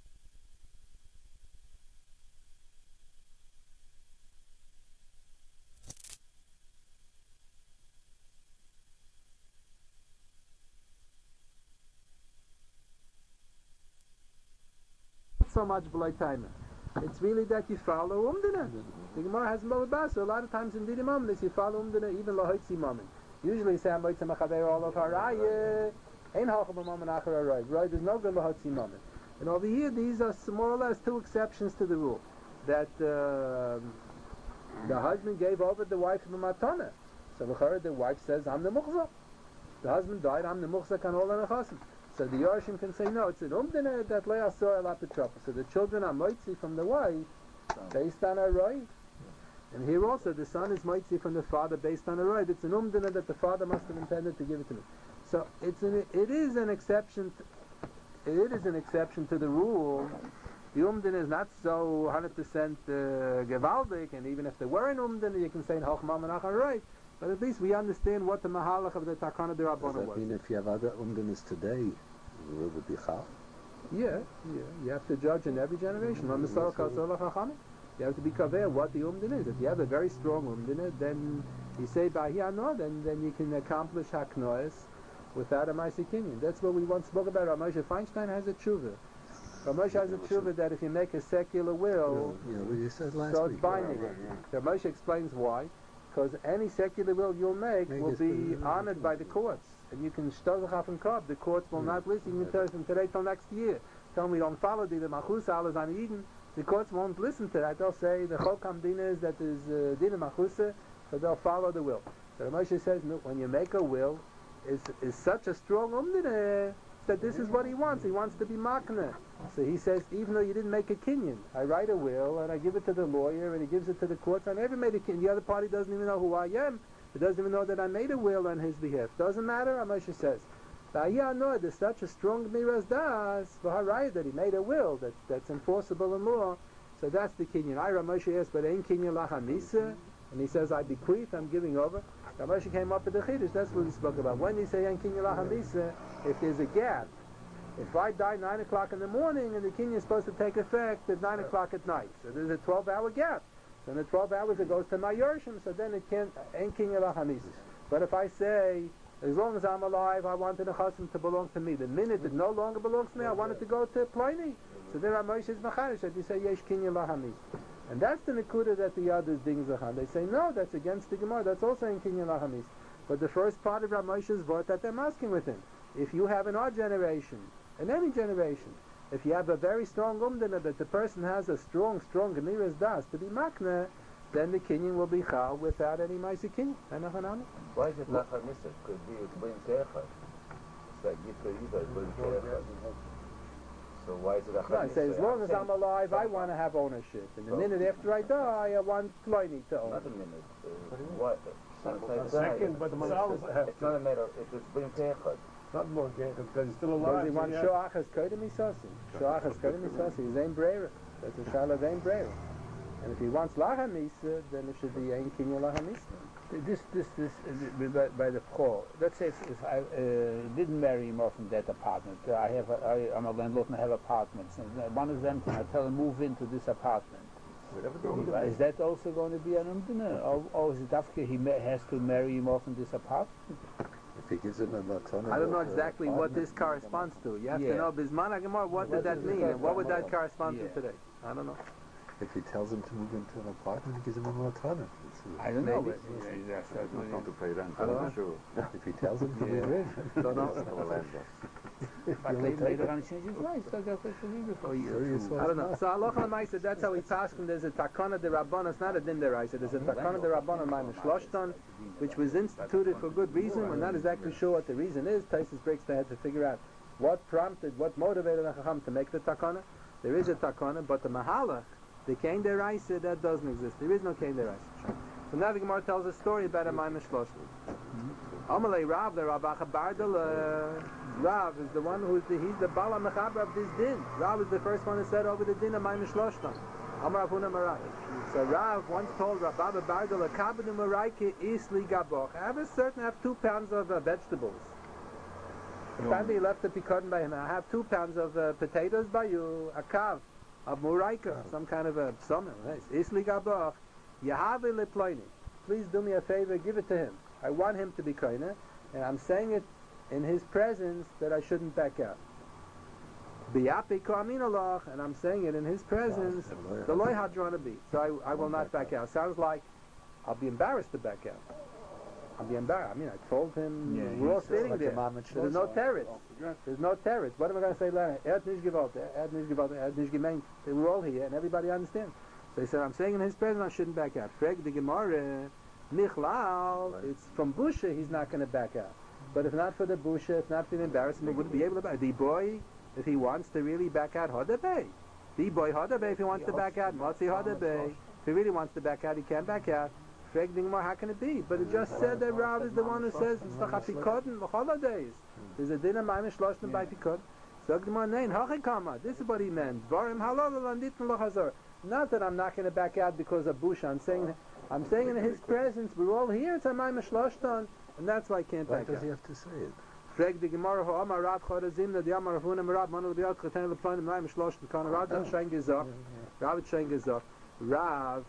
so much b'lay taima. It's really that you follow umdina. The Gemara has Baba so a lot of times in Didi Mammon you follow umdina even Lahoitzi Mammon. Usually you say I'm Moitza Machaber all of Haraya. Ain't Halcha B'Mammon Achar Haraya. Right? There's no good Lahoitzi Mammon. And over here these are more or less two exceptions to the rule. That uh, the husband gave over the wife to the matana. So the wife says, I'm the muchzak. The husband died, I'm the muchzak on all the nechasim. So the Yorshim can say, no, it's an umdina that lay asor el apitrapa. So the children are moitzi from the wife based on a right. And here also the son is moitzi from the father based on a right. It's an umdina that the father must have intended to give it to me. So it's an, it is an exception. To, it is an exception to the rule. The umdina is not so one hundred percent uh, gewaldig, and even if there were an umdina, you can say in Halchmam and Achar right. But at least we understand what the mahalach of the Takana de Rabbana was. Does that mean if you have other umdinas today, will it be chal? Yeah, yeah. You have to judge in every generation. You have to be kaveh what the umdin is. If you have a very strong umdin, then you say bahiyano, then then you can accomplish haknois without a ma'asikinyan. That's what we once spoke about. Ramosha Feinstein has a tshuva. Ramosha has a tshuva that if you make a secular will, yeah, yeah, well you said last so it's week. binding. Right, right, yeah. Ramosha explains why. Because any secular will you'll make Make will it be for- honored by the courts. And you can shtozach and cob. The courts will not listen. You can tell us from today till next year. Tell them we don't follow the Machusa alas on Eden. The courts won't listen to that. They'll say the Chokam Dina is that is uh, Dina Machusa, so they'll follow the will. So Moshe says, no, when you make a will, is is such a strong umdina that this is what he wants. He wants to be makna. So he says, even though you didn't make a kinyan, I write a will and I give it to the lawyer and he gives it to the courts. I never made a kinyan. The other party doesn't even know who I am. It doesn't even know that I made a will on his behalf. Doesn't matter, Moshe says. No, there's such a strong miras das v'harayah that he made a will that, that's enforceable in law. So that's the kinyan. I Ramoshe asked, but ain't kinyan lachamisa? And he says, I bequeath, I'm giving over. Ramoshe came up with the chiddush. That's what he spoke about. When he say ain't kinyan lachamisa, if there's a gap, if I die nine o'clock in the morning and the kinyan is supposed to take effect at nine o'clock at night, so there's a twelve-hour gap. So in the twelve hours it goes to my Yershim, so then it can't ain't kinyan lachamisa. But if I say, as long as I'm alive, I want the nechasim to belong to me. The minute it no longer belongs to me, I want it to go to Pliny. So then Ramoshe is macharish that you say yesh kinyan lahamis, and that's the nekuda that the others ding zachan. They say no, that's against the Gemara. That's also in kinyan lahamis. But the first part of Ramoshe's vort that they're asking with him, if you have in our generation, in any generation, if you have a very strong umdana that the person has a strong, strong gemiras das to be makna, then the kinyan will be chal without any ma'aseh kinyan. Why is it lachamisa? Could be it's b'in te'echad. It's like yitro yiva, it's b'in te'echad. So why is it lachamisa? No, I say as long as I'm alive, I want to have ownership. And the minute after I die, I want Pliny to own. Not a minute. Uh, what? A second, but the sounds have It's not a matter. If it's b'in te'echad. not more because he's still Does alive. he want so shoachas kodem isasi? Shoachas kodem isasi is ein breira. That's a shala of ein breira. And if he wants lachamisa, then it should be ein kinyan lachamisa. This, this, this, uh, by, by the pro. Let's say if, if I uh, didn't marry him off in that apartment, uh, I have, a, I, I'm a landlord and I have apartments, and uh, one is empty, and I tell him move into this apartment. Is that also going to be an umdina? Or, or is it after he ma- has to marry him off in this apartment? If he gives him a matana. I don't know exactly what this corresponds to. You have Yeah. to know, Bisman Gemara, what did that mean? And what would that correspond to Yeah. today? I don't know. If he tells him to move into an apartment, he gives him a matana. I don't know. Maybe. but- yeah, that's- that's Not what to pay rent, I don't know. I'm sure. If he tells him to Yeah. move in. Don't know. Our landlord. it- But later, later on, he changes his mind. So that's what he before you. Serious I don't know. So Allah Lamaisa, that's how we pass him. There's a takana de Rabbana, it's not a din deraisa. There's a takana de Rabbana minus shloshton, which was instituted for good reason. We're not exactly sure what the reason is. Taisus breaks the head to figure out what prompted, what motivated the Chacham to make the takana. There is a takana, but the mahalach, the kain deraisa, that doesn't exist. There is no kain deraisa. So now the Gemara tells a story about a minus shloshton. Amalei Rav, the Rabacha Bardal, uh, Rav is the one who's the, he's the Bala Mechaber of this din. Rav is the first one who said over the din of minus shloshton. Amar Avuna Marai. So Rav once told Rabba Bardal, a kabin maraike isli gaboch. I have a certain, I have two pounds of uh, vegetables. The family left the picardon by him. I have two pounds of uh, potatoes by you, a kav of muraika, some kind of a psomel. Nice. Isli gaboch. Yahave leploini. Please do me a favor, give it to him. I want him to be koine, and I'm saying it in his presence that I shouldn't back out. Biyapi ko'aminalach, and I'm saying it in his presence, the loy hadrana be. So I, I will not back out. Sounds like I'll be embarrassed to back out. I'll be embarrassed. I mean, I told him, Yeah, we're all he's sitting like there. a mom and There's no terrorist. There's no terrorist. What am I going to say later? Er hat nicht gewollt, er hat nicht gewollt, er hat nicht gemeint. We're all here, and everybody understands. So he said, I'm saying in his presence I shouldn't back out. Frag the Gemara, Michlal, it's from Busha, he's not going to back out. But if not for the Busha, if not for the embarrassment, he wouldn't be able to back out. The boy, if he wants to really back out, Hodabay. The boy Hodabay, if he wants to back out, Motzi Hodabay. If he really wants to back out, he can back out. Frag the Gemara, how can it be? But it just said that Rav is the one who says, it's the Chapikoden, the holidays. There's a dinner, Maimish Loshtan by Pikod. So the Gemara, nein, Hachikama, this is what he meant. Varim halal landitn lochazor. Not that I'm not going to back out because of Busha. I'm saying, I'm saying in his presence, we're all here. It's a Maimish Loshtan, and that's why I can't Why back does out. he have to say it? Frag the Gemara, ho Amar Rav Chorazim, na di Amar Ravunim Rav, Manu L'Biyot, Chaten L'Ploinim, Maimish Loshtan, Kana Rav, Dan Shein Gezok, Rav Shein Gezok, Rav,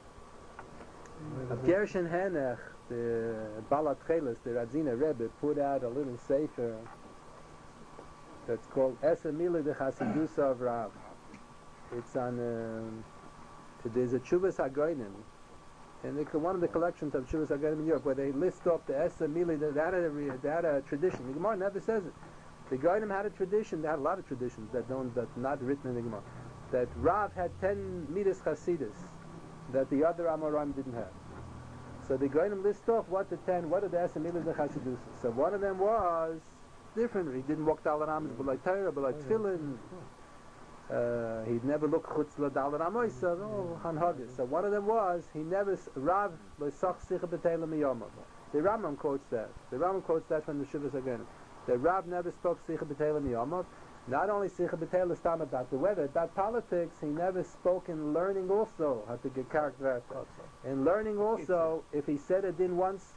Gershon Henech, the Balat Cheles, the Radzina Rebbe, put out a little sefer that's called Esa Mila de Chasidusa of Rav. It's on, um, there's a Chuvas HaGoynim, and they, one of the collections of Chuvas HaGoynim in Europe, where they list off the Esa Mila, they had a, they had a tradition. The Gemara never says it. The Goynim had a tradition, they had a lot of traditions that don't, that not written in the Gemara, that Rav had ten Midas Chasidus, that the other Amoraim didn't have. So the Goyim list off what the ten, what are the Esamilas and Chasidus. So one of them was different. He didn't walk Dalar Amos, but like Torah, but like Tefillin. Uh, he'd never look Chutz La Dalar Amos, so oh, Hanhagis. So one of them was, he never, Rav, L'Sach Sicha B'Teila Miyomah. The Rambam quotes that. The Rambam quotes that from the Shuvas again. The Rav never spoke Sicha B'Teila Miyomah. Not only Sicha B'Teila Stam about the weather, about politics, he never spoke in learning also how to get character. In learning also, if he said a din once,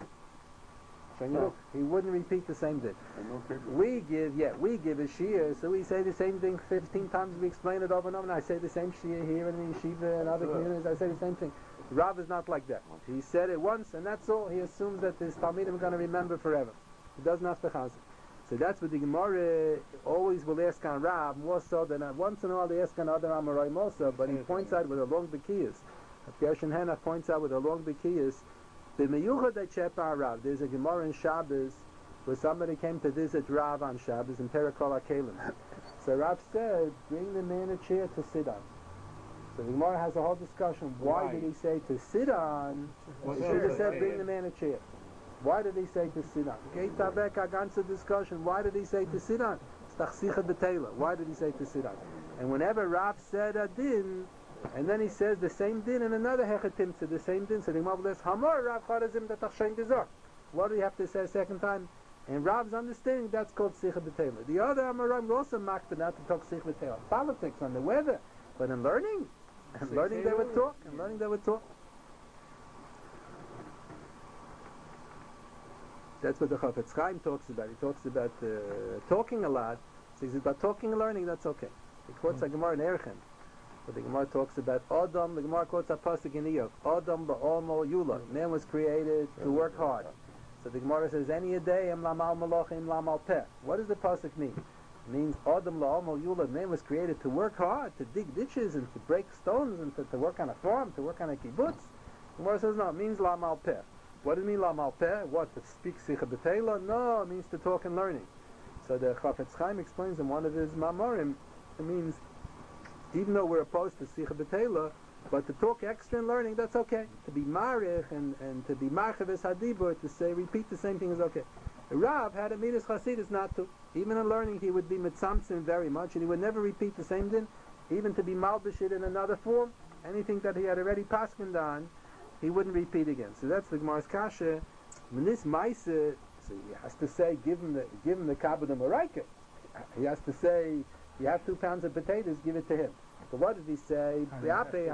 he wouldn't repeat the same din. We give, yeah, we give a shir, so we say the same thing fifteen times, we explain it over and over, and I say the same shir here in the yeshiva and other communities, I say the same thing. Rav is not like that. He said it once, and that's all. He assumes that his Talmidim are going to remember forever. He doesn't have to chazir. So that's what the Gemara always will ask on Rav, more so than uh, once in a while they ask on other Amoraim also, but he points out with a long Bekiyas. Gershon Henach points out with a long Bekiyas, the Meyuchad that Shepa Rav, there's a Gemara in Shabbos where somebody came to visit Rav on Shabbos in Perakol HaKelim. So Rav said, bring the man a chair to sit on. So the Gemara has a whole discussion, why, why? did he say to sit on? He should have said, bring the man a chair. Why did he say to sit on? Geitabek a ganze discussion. Why did he say to sit on? Why did he say to sit on? And whenever Rav said a din, and then he says the same din in another hechetim to the same din, so the Gemara says, Hamor Rav Charazim Datachshein Gezor. What do you have to say a second time? In Rav's understanding, that's called Sicha B'Teila. The other Amoraim also mocked not to talk Sicha B'Teila. Politics on the weather, but in learning, And learning they would talk, and learning they would talk. That's what the Chafetz Chaim talks about. He talks about uh, talking a lot. So he says about talking and learning, that's okay. He quotes mm-hmm. a Gemara in Erchem. But the Gemara talks about Adam, the Gemara quotes a pasuk in Iyov. Adam ba'omo yulad. Man was created to work hard. So the Gemara says, any a day, em lamal malachim lamal peh. What does the pasuk mean? It means Adam la'omo yulad. Man was created to work hard, to dig ditches and to break stones and to, to work on a farm, to work on a kibbutz. The Gemara says, no, it means lamal peh. What does it mean lamal peh? What, to speak sicha b'teila? No, it means to talk and learning. So the Chafetz Chaim explains in one of his mamarim, it means even though we're opposed to Sicha B'Teila, but to talk extra in learning, that's okay. To be marich and, and to be marchavis hadibur, to say, repeat the same thing is okay. Rav had a midas chasidus not to. Even in learning, he would be mitzamtzim very much, and he would never repeat the same din. Even to be malbishit in another form, anything that he had already paskined on, he wouldn't repeat again. So that's the Gemara's kasha. When this maise, so he has to say, give him the give him the kabbalah maraika. He has to say, you have two pounds of potatoes, give it to him. So what did he say? I'm not going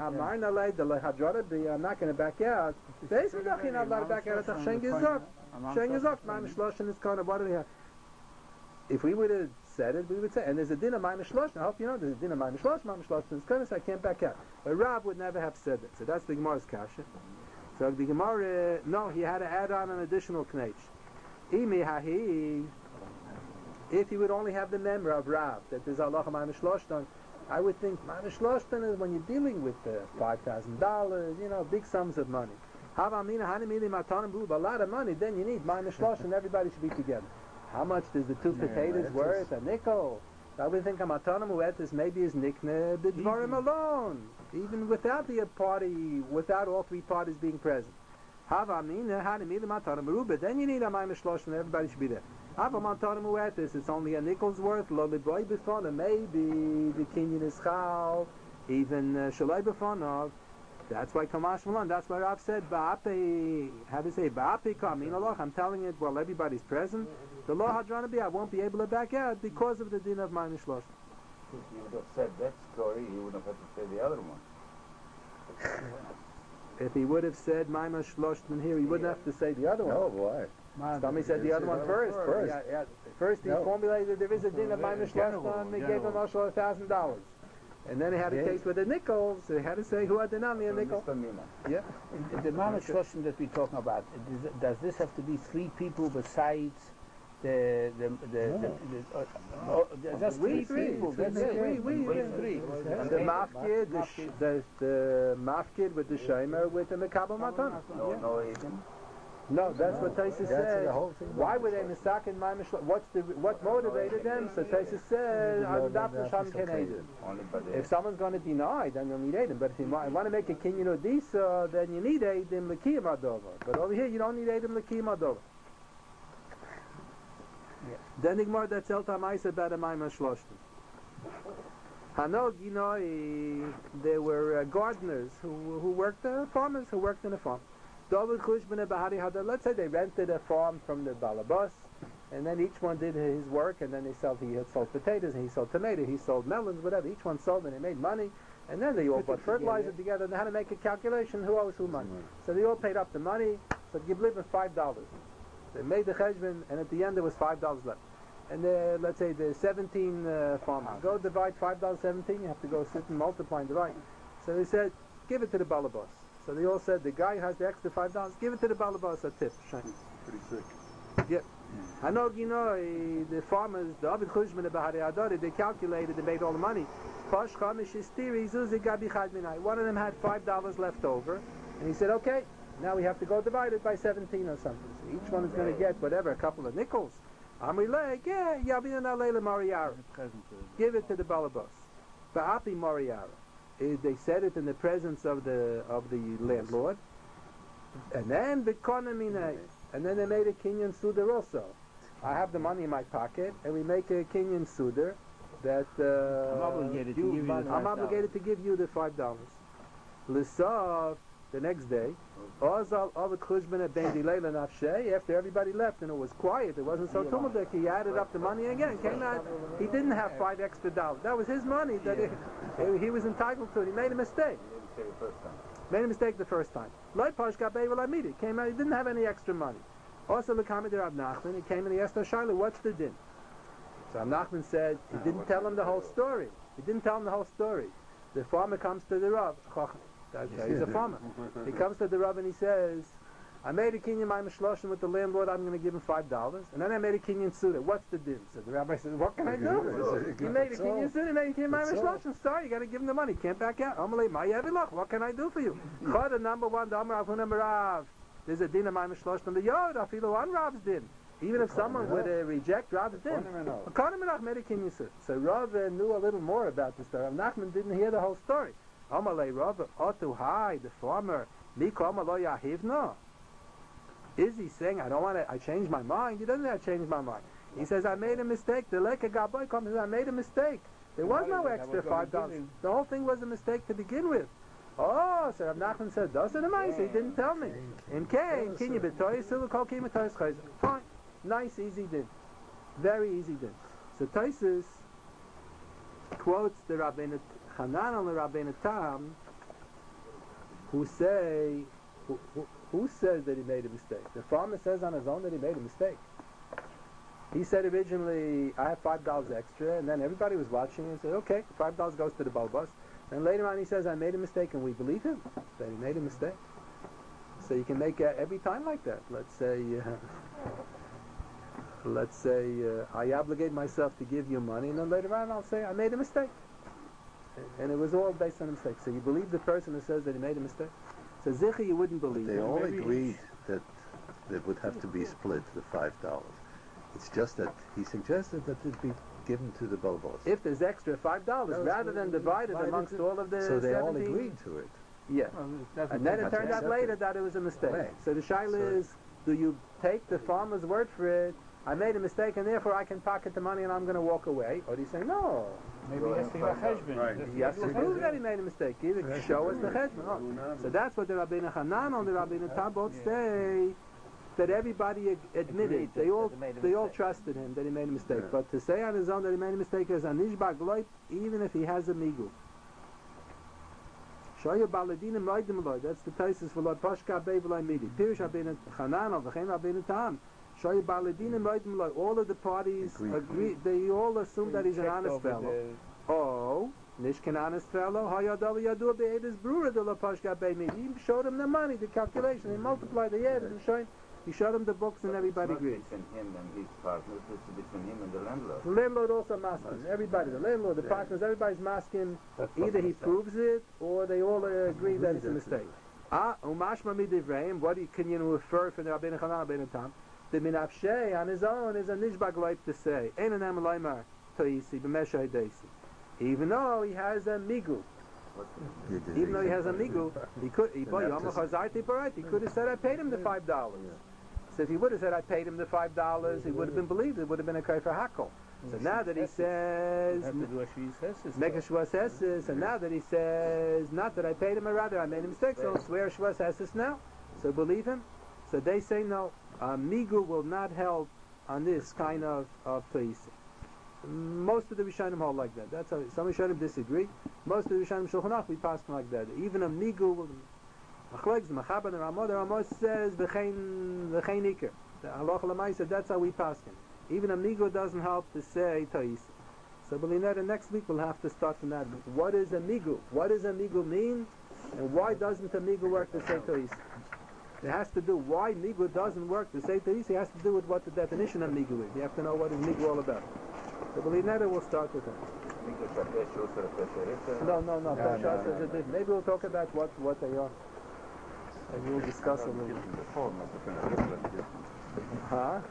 to back out. Basically, not allowed to back out. Sheng is up. Sheng is up. My Mishlosh is kind of what do we have? If we would have said it, we would say, and there's a din of my Mishlosh. I hope you know there's a din of my Mishlosh. My Mishlosh is kind of, so I can't back out. But Rav would never have said it. So that's the Gemara's kasha. So the Gemara, no, he had to add on an additional knech. Imi hahi. If he would only have the member of Rav, that there's Allah Ma'amish Loshtan, I would think Ma'amish Loshtan is when you're dealing with uh, five thousand dollars, you know, big sums of money. A lot of money, then you need Ma'amish Loshtan, everybody should be together. How much does the two potatoes worth? A nickel. I would think a Matanim Uetis maybe is Nikne Bidvarim alone, even without the party, without all three parties being present. Then you need a Ma'amish Loshtan, everybody should be there. It's only a nickel's worth. Maybe the kinyan is chal, even shalai b'fonov. That's why Kamash Malon. That's why Rav said ba'ape. How do you say ba'ape kamin Allah? I'm telling it while everybody's present. The law hadrana be I won't be able to back out because of the din of my mishlosh. If you would have said that story, he would have had to say the other one. If he would have said Maimah Shloshtan here, he wouldn't have to say the other one. Oh boy. Tommy said the other one first. First, yeah, yeah. First he no. formulated there is a din of Maimah Shloshtan, and they gave him also a thousand dollars. And then he had a case with the nickels, so he had to say who had the nami a nickel. Yeah. The Maimah Shloshtan that we're talking about, does, does this have to be three people besides the the the, no. the, the uh, oh, that's we three, three people. That's it. We we we three. And the mafkid, the sh- the the mafkid with the shomer with the mekabel matan. No, no, even. No, that's no, what Taisa said. Why were they mistaken my mishlosh? What's the what motivated them? So Taisa said, if someone's going to deny, then you'll need Adam. But if you want to make a kinyan odisa, then you need Adam l'kiyam adova. But over here, you don't need Adam l'kiyam adova. Then the Gemara that tells Tamaisa about a Maimah Shloshtan. Hanog, you know, there were uh, gardeners who who worked, uh, farmers who worked in a farm. Let's say they rented a farm from the Balabas, and then each one did his work, and then they sold, he had sold potatoes, and he sold tomatoes, he sold melons, whatever. Each one sold, and they made money, and then they all bought fertilizer together, and they had to make a calculation who owes who money. So they all paid up the money, so give them five dollars. They made the cheshbon, and at the end there was five dollars left. And uh, let's say the seventeen uh, farmers go divide five dollars seventeen. You have to go sit and multiply and divide. So they said, give it to the balabas. So they all said the guy who has the extra five dollars. Give it to the balabas a tip. Shiny. Pretty sick. Yeah. I know, you know, the farmers, the Avid Chushman, the Bahari Adari, they calculated, they made all the money. One of them had five dollars left over, and he said, okay, now we have to go divide it by seventeen or something. So each one is going to get whatever, a couple of nickels. Amri yeah, Yabina Leila Mariara. Give it to the balabas. Ba'api Mariara. They said it in the presence of the of the landlord. And then Bikonomine. And then they made a Kenyan Suder also. I have the money in my pocket, and we make a Kenyan Suder that uh, I'm obligated to give you the I'm obligated to give you the five dollars. L'saf the next day. Ozal all the Klushman at Ben Dilela Nafshe, after everybody left and it was quiet, it wasn't so tumultuous, he added up the money again, came out, he didn't have five extra dollars. That was his money that he, he was entitled to it. He made a mistake. Made a mistake the first time. Loi Pashka Bei will I meet it. Came out, he didn't have any extra money. Also the comment of Rav Nachman, he came and he asked Shaila, what's the din? So Rav Nachman said, he didn't tell him the whole story. He didn't tell him the whole story. The farmer comes to the Rav. He's a farmer. He comes to the Rav and he says, I made a kinyan my mishloshim with the landlord, I'm going to give him five dollars. And then I made a kinyan suda. What's the din? So the rabbi says, what can I do? You made a kinyan suda, you made a kinyan my mishloshim. Sorry, you got to give him the money. Can't back out. Amalei, my yavilach, what can I do for you? Chada number one, the Amar Avuna Rav. There's a din of my mishloshim. The yod, afilu one Rav's din. Even if someone would uh, reject Rav's din. Kodemenach made a kinyan suda. So Rav uh, knew a little more about this story. Rav Nachman didn't hear the whole story. Amalei Rav, Otu Hai, the farmer, Miko Amaloi Yahivna. Is he saying, I don't want to, I changed my mind? He doesn't say, I changed my mind. He says, I made a mistake. The Leka Gaboy comes and says, I made a mistake. There was no extra five dollars. The whole thing was a mistake to begin with. Oh, so Rav Nachman said, doesn't it mind? He didn't tell me. In Cain, can you betoy silu kol kimatoyis chayzer? Fine. Nice, easy din. Very easy din. So Taisus quotes the Rabbeinu Hanan and the Rabbeinu Tam, who say, who, who, who says that he made a mistake? The farmer says on his own that he made a mistake. He said originally, I have five dollars extra, and then everybody was watching and said, okay, five dollars goes to the Balbas. And later on he says, I made a mistake, and we believe him that he made a mistake. So you can make uh, every time like that. Let's say, uh, let's say uh, I obligate myself to give you money, and then later on I'll say, I made a mistake. And it was all based on a mistake. So you believe the person who says that he made a mistake? So Zichi, you wouldn't believe They him. all agreed that it would have to be split, the five dollars. It's just that he suggested that it be given to the Balbos. If there's extra five dollars, No, rather than divided divided amongst it. all of the So they all seventeen agreed to it. Yeah. Well, And then it That's turned out accepted. later that it was a mistake. Right. So the shaila So- is, do you take the farmer's word for it? I made a mistake and therefore I can pocket the money and I'm going to walk away. Or do you say, no, Maybe he has to give a cheshbon. he has to prove that he made a mistake. Give it, show us the cheshbon. Oh. So that's what the Rabbeinu Hanan and the Rabbeinu Tam both say, that everybody ag- admitted, they all they all trusted him that he made a mistake. Yeah. But to say on his own that he made a mistake is anishba gloit, even if he has a migu. Shoya baladinim loidim loy. That's the thesis for Lord Pashka Bei V'Loi Midi. Pirish Rabbeinu Hanan or V'chein Rabbeinu Tam. Shoya baladinim loidim loy. All of the parties Agreed. agree. They all assume that he's an honest fellow. Oh, Nishkin honest fellow. Hayadav Yadu Be'edis Brewer the Lord Pashka Bei Midi. He showed him the money, the calculation. He multiplied the added and showed. He showed him the books and everybody It's agreed. not between him and his partners, it's between him and the landlord. The landlord also masking. Everybody, the landlord, the partners, everybody's masking. Either he proves it or they all uh, agree that it's a mistake. Ah, umashma midivreim. What do you, can you refer from the Rabbeinu Hanan, Rabbeinu Tam? The minavshei on his own is a nishbag like to say. Ein an amalaymar toisi b'meshay deisi. Even though he has a migu. Even though he has a migu, he could. He, boy, he could have said, "I paid him the five dollars." So if he would have said, "I paid him the five dollars," he would have been believed. It would have been a kafir hakol. So now that he says, make a shvas eses, and now that he says, not that I paid him, or rather I made a mistake, so I'll swear shvas eses now. So believe him. So they say no. Uh, migu will not help on this kind of of toisi. Most of the Rishonim hold like that. That's how some Rishonim disagree. Most of the Rishonim Shulchan Aruch we pass them like that. Even a migu will. Machlekes the Machaber and the Ramah. The Ramah says v'chein v'chein iker. The Halacha L'maisa. That's how we pass him. Even a migu doesn't help to say toisi. So Belinetta, next week we'll have to start from that. What is a migu? What does a migu mean? And why doesn't a migu work to say toisi? It has to do why migu doesn't work to say toisi. It has to do with what the definition of migu is. You have to know what is migu all about. So Belinetta, we'll start with that. No, no, no. no, no, no. Maybe we'll talk about what, what they are. Maybe we'll discuss a little bit. Huh?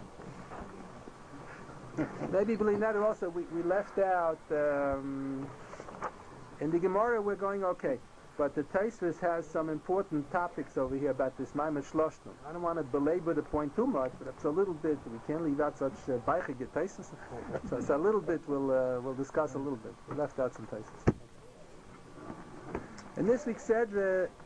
Maybe Belinetta also, we, we left out, um, in the Gemara we're going okay. But the Tosfos has some important topics over here about this Maimon Shloshtim. I don't want to belabor the point too much, but it's a little bit, we can't leave out such baichig uh, Tosfos. So it's a little bit, we'll, uh, we'll discuss a little bit. We left out some Tosfos. And this week said, uh,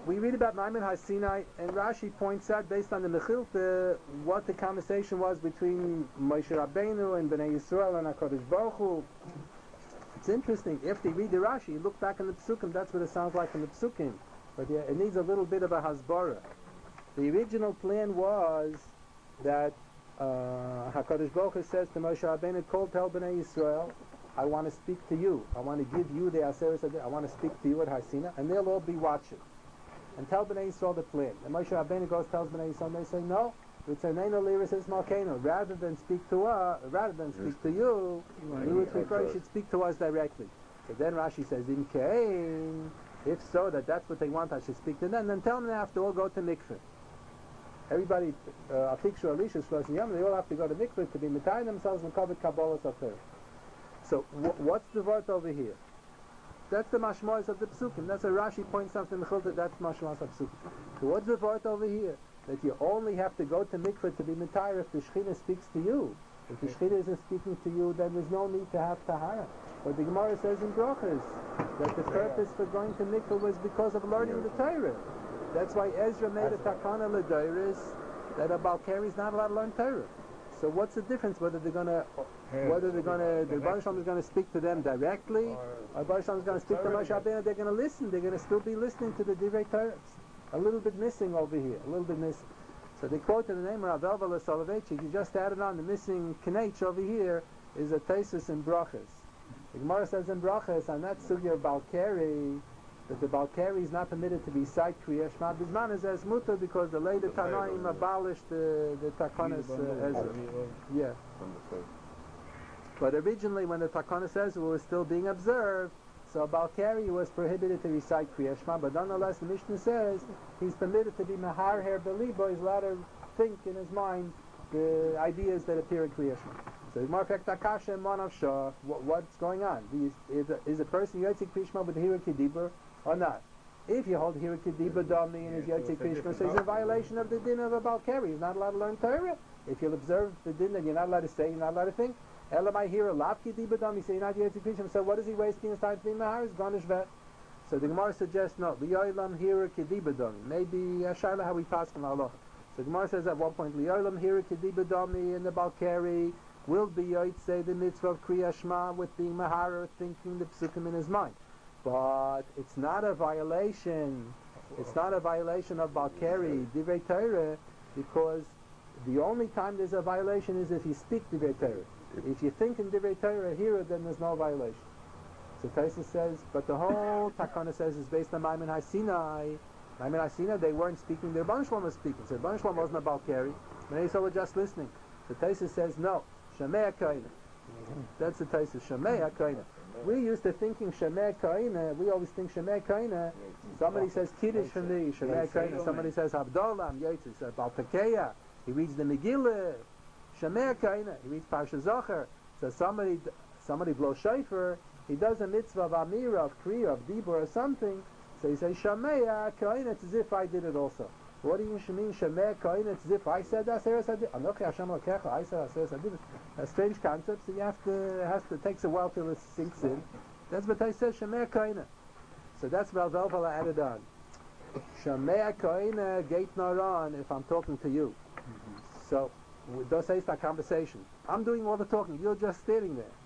we read about Maimon HaSinai, and Rashi points out, based on the Mechilta, what the conversation was between Moshe Rabbeinu and Bnei Yisrael and HaKadosh Baruch Hu. It's interesting, if they read the Rashi, you look back in the Psukim, that's what it sounds like in the Psukim. But yeah, it needs a little bit of a Hasbara. The original plan was that uh, HaKadosh Baruch Hu says to Moshe Rabbeinu, Kol Tel Bnei Yisrael, I want to speak to you. I want to give you the Aseret Adin. I want to speak to you at Hasina, and they'll all be watching. And tell Bnei Yisrael the plan. And Moshe Rabbeinu goes, tells Bnei Yisrael, and they say, no, V'tzarneinu liris is malkeinu. Rather than speak to us, rather than speak to you, we would prefer you should speak to us directly. So then Rashi says, in Kain, if so, that that's what they want, I should speak to them, then tell them they have to all go to mikveh. Everybody, Afikshu, Elisha, Shlosh, Yom, they all have to go to mikveh to be mitayim themselves and cover Kabbalah Safer. So wh- what's the word over here? That's the mashmois of the psukim. That's a Rashi points out in the Mechilta. That's mashmois of psukim. So what's the word over here? That you only have to go to mikveh to be mitayr if the Shechina speaks to you. If the Shechina isn't speaking to you, then there's no need to have tahara. But the Gemara says in Brochus that the purpose for going to mikveh was because of learning the Torah. That's why Ezra made a takana l'dairis that a Balkari is not allowed to learn Torah. So what's the difference whether they're gonna, whether they're gonna, the Baruch Shalom is gonna speak to them directly, or Baruch Shalom is gonna speak to Moshe Rabbeinu? They're gonna listen. They're gonna still be listening to the Divrei Torah. A little bit missing over here. A little bit missing. So they quoted the name of Rav Elva Soloveitchik. You just added on the missing knech over here is a Taisus in Brachas. The Gemara says in Brachas on that sugya of Balkari that the Balkari is not permitted to recite Kriya Shema Bizman is as mutter because the later Tanaim abolished the the Takanas uh, Ezra. Yeah. But originally, when the Takanas Ezra was still being observed, so Balkari was prohibited to recite Kriya Shema. But nonetheless, the Mishnah says he's permitted to be Mahar Her Belibo. He's allowed to think in his mind the ideas that appear in Kriya Shema. So the Gemara fact Takasha and Manav Shah. What's going on? Is, is a person Yotzik Kriya Shema with the Hira Kedibur or not? If you hold Hira Kedibur Dami and his Yotzik Kriya Shema, so he's in violation of the din of a Balkari. He's not allowed to learn Torah. If you'll observe the din, then you're not allowed to say, you're not allowed to think. Elamai Hira Lav Kedibur Dami, say you're not Yotzik Kriya Shema. So what is he wasting his time to be Mahar? Is Garnish Vet. So the Gemara suggests no. Liyolam Hira Kedibur Dami. Maybe Ashayla how we pass from Allah. So the Gemara says at one point, Liyolam Hira Kedibur Dami in the Balkari will be Yoit say the mitzvah of Kriya Shema with being Mahara, thinking the psukim in his mind. But it's not a violation, it's not a violation of Balkari, Divrei Torah, because the only time there's a violation is if you speak Divrei Torah. If you think in Divrei Torah here, then there's no violation. So Taisa says, but the whole Takana says is based on Maimon HaSinai. Maimon HaSinai, they weren't speaking, the Rebbeinu Shalom was speaking. So the Rebbeinu Shalom wasn't a Balkari, but they were just listening. So Taisa says, no. Shemei Kaina. That's the taste of Shemei Kaina. We used to thinking Shemei Kaina. We always think Shemei Kaina. Somebody says Kiddush for me, Shemei Kaina. Somebody says Abdullah, I'm Yaitz. Says Baltakeya. He reads the Megillah. Shemei Kaina. He reads Parsha Zachar. So somebody, somebody blows shofar. He does a mitzvah of Amira, of Kriya, of Dibur, or something. So he says Shemei Kaina. It's as if I did it also. What do you mean, Shemei Kain? It's as if I said Aseres Adin. Anochi Hashem Elokecha, I said Aseres Adin. A strange concept, so you have to, it has to, it takes a while till it sinks in. That's what I said, Shemei Kain. So that's what Rav Elvala added on. Shemei Kain, gate naran, if I'm talking to you. Mm-hmm. So, don't say it's that conversation. I'm doing all the talking, you're just standing there.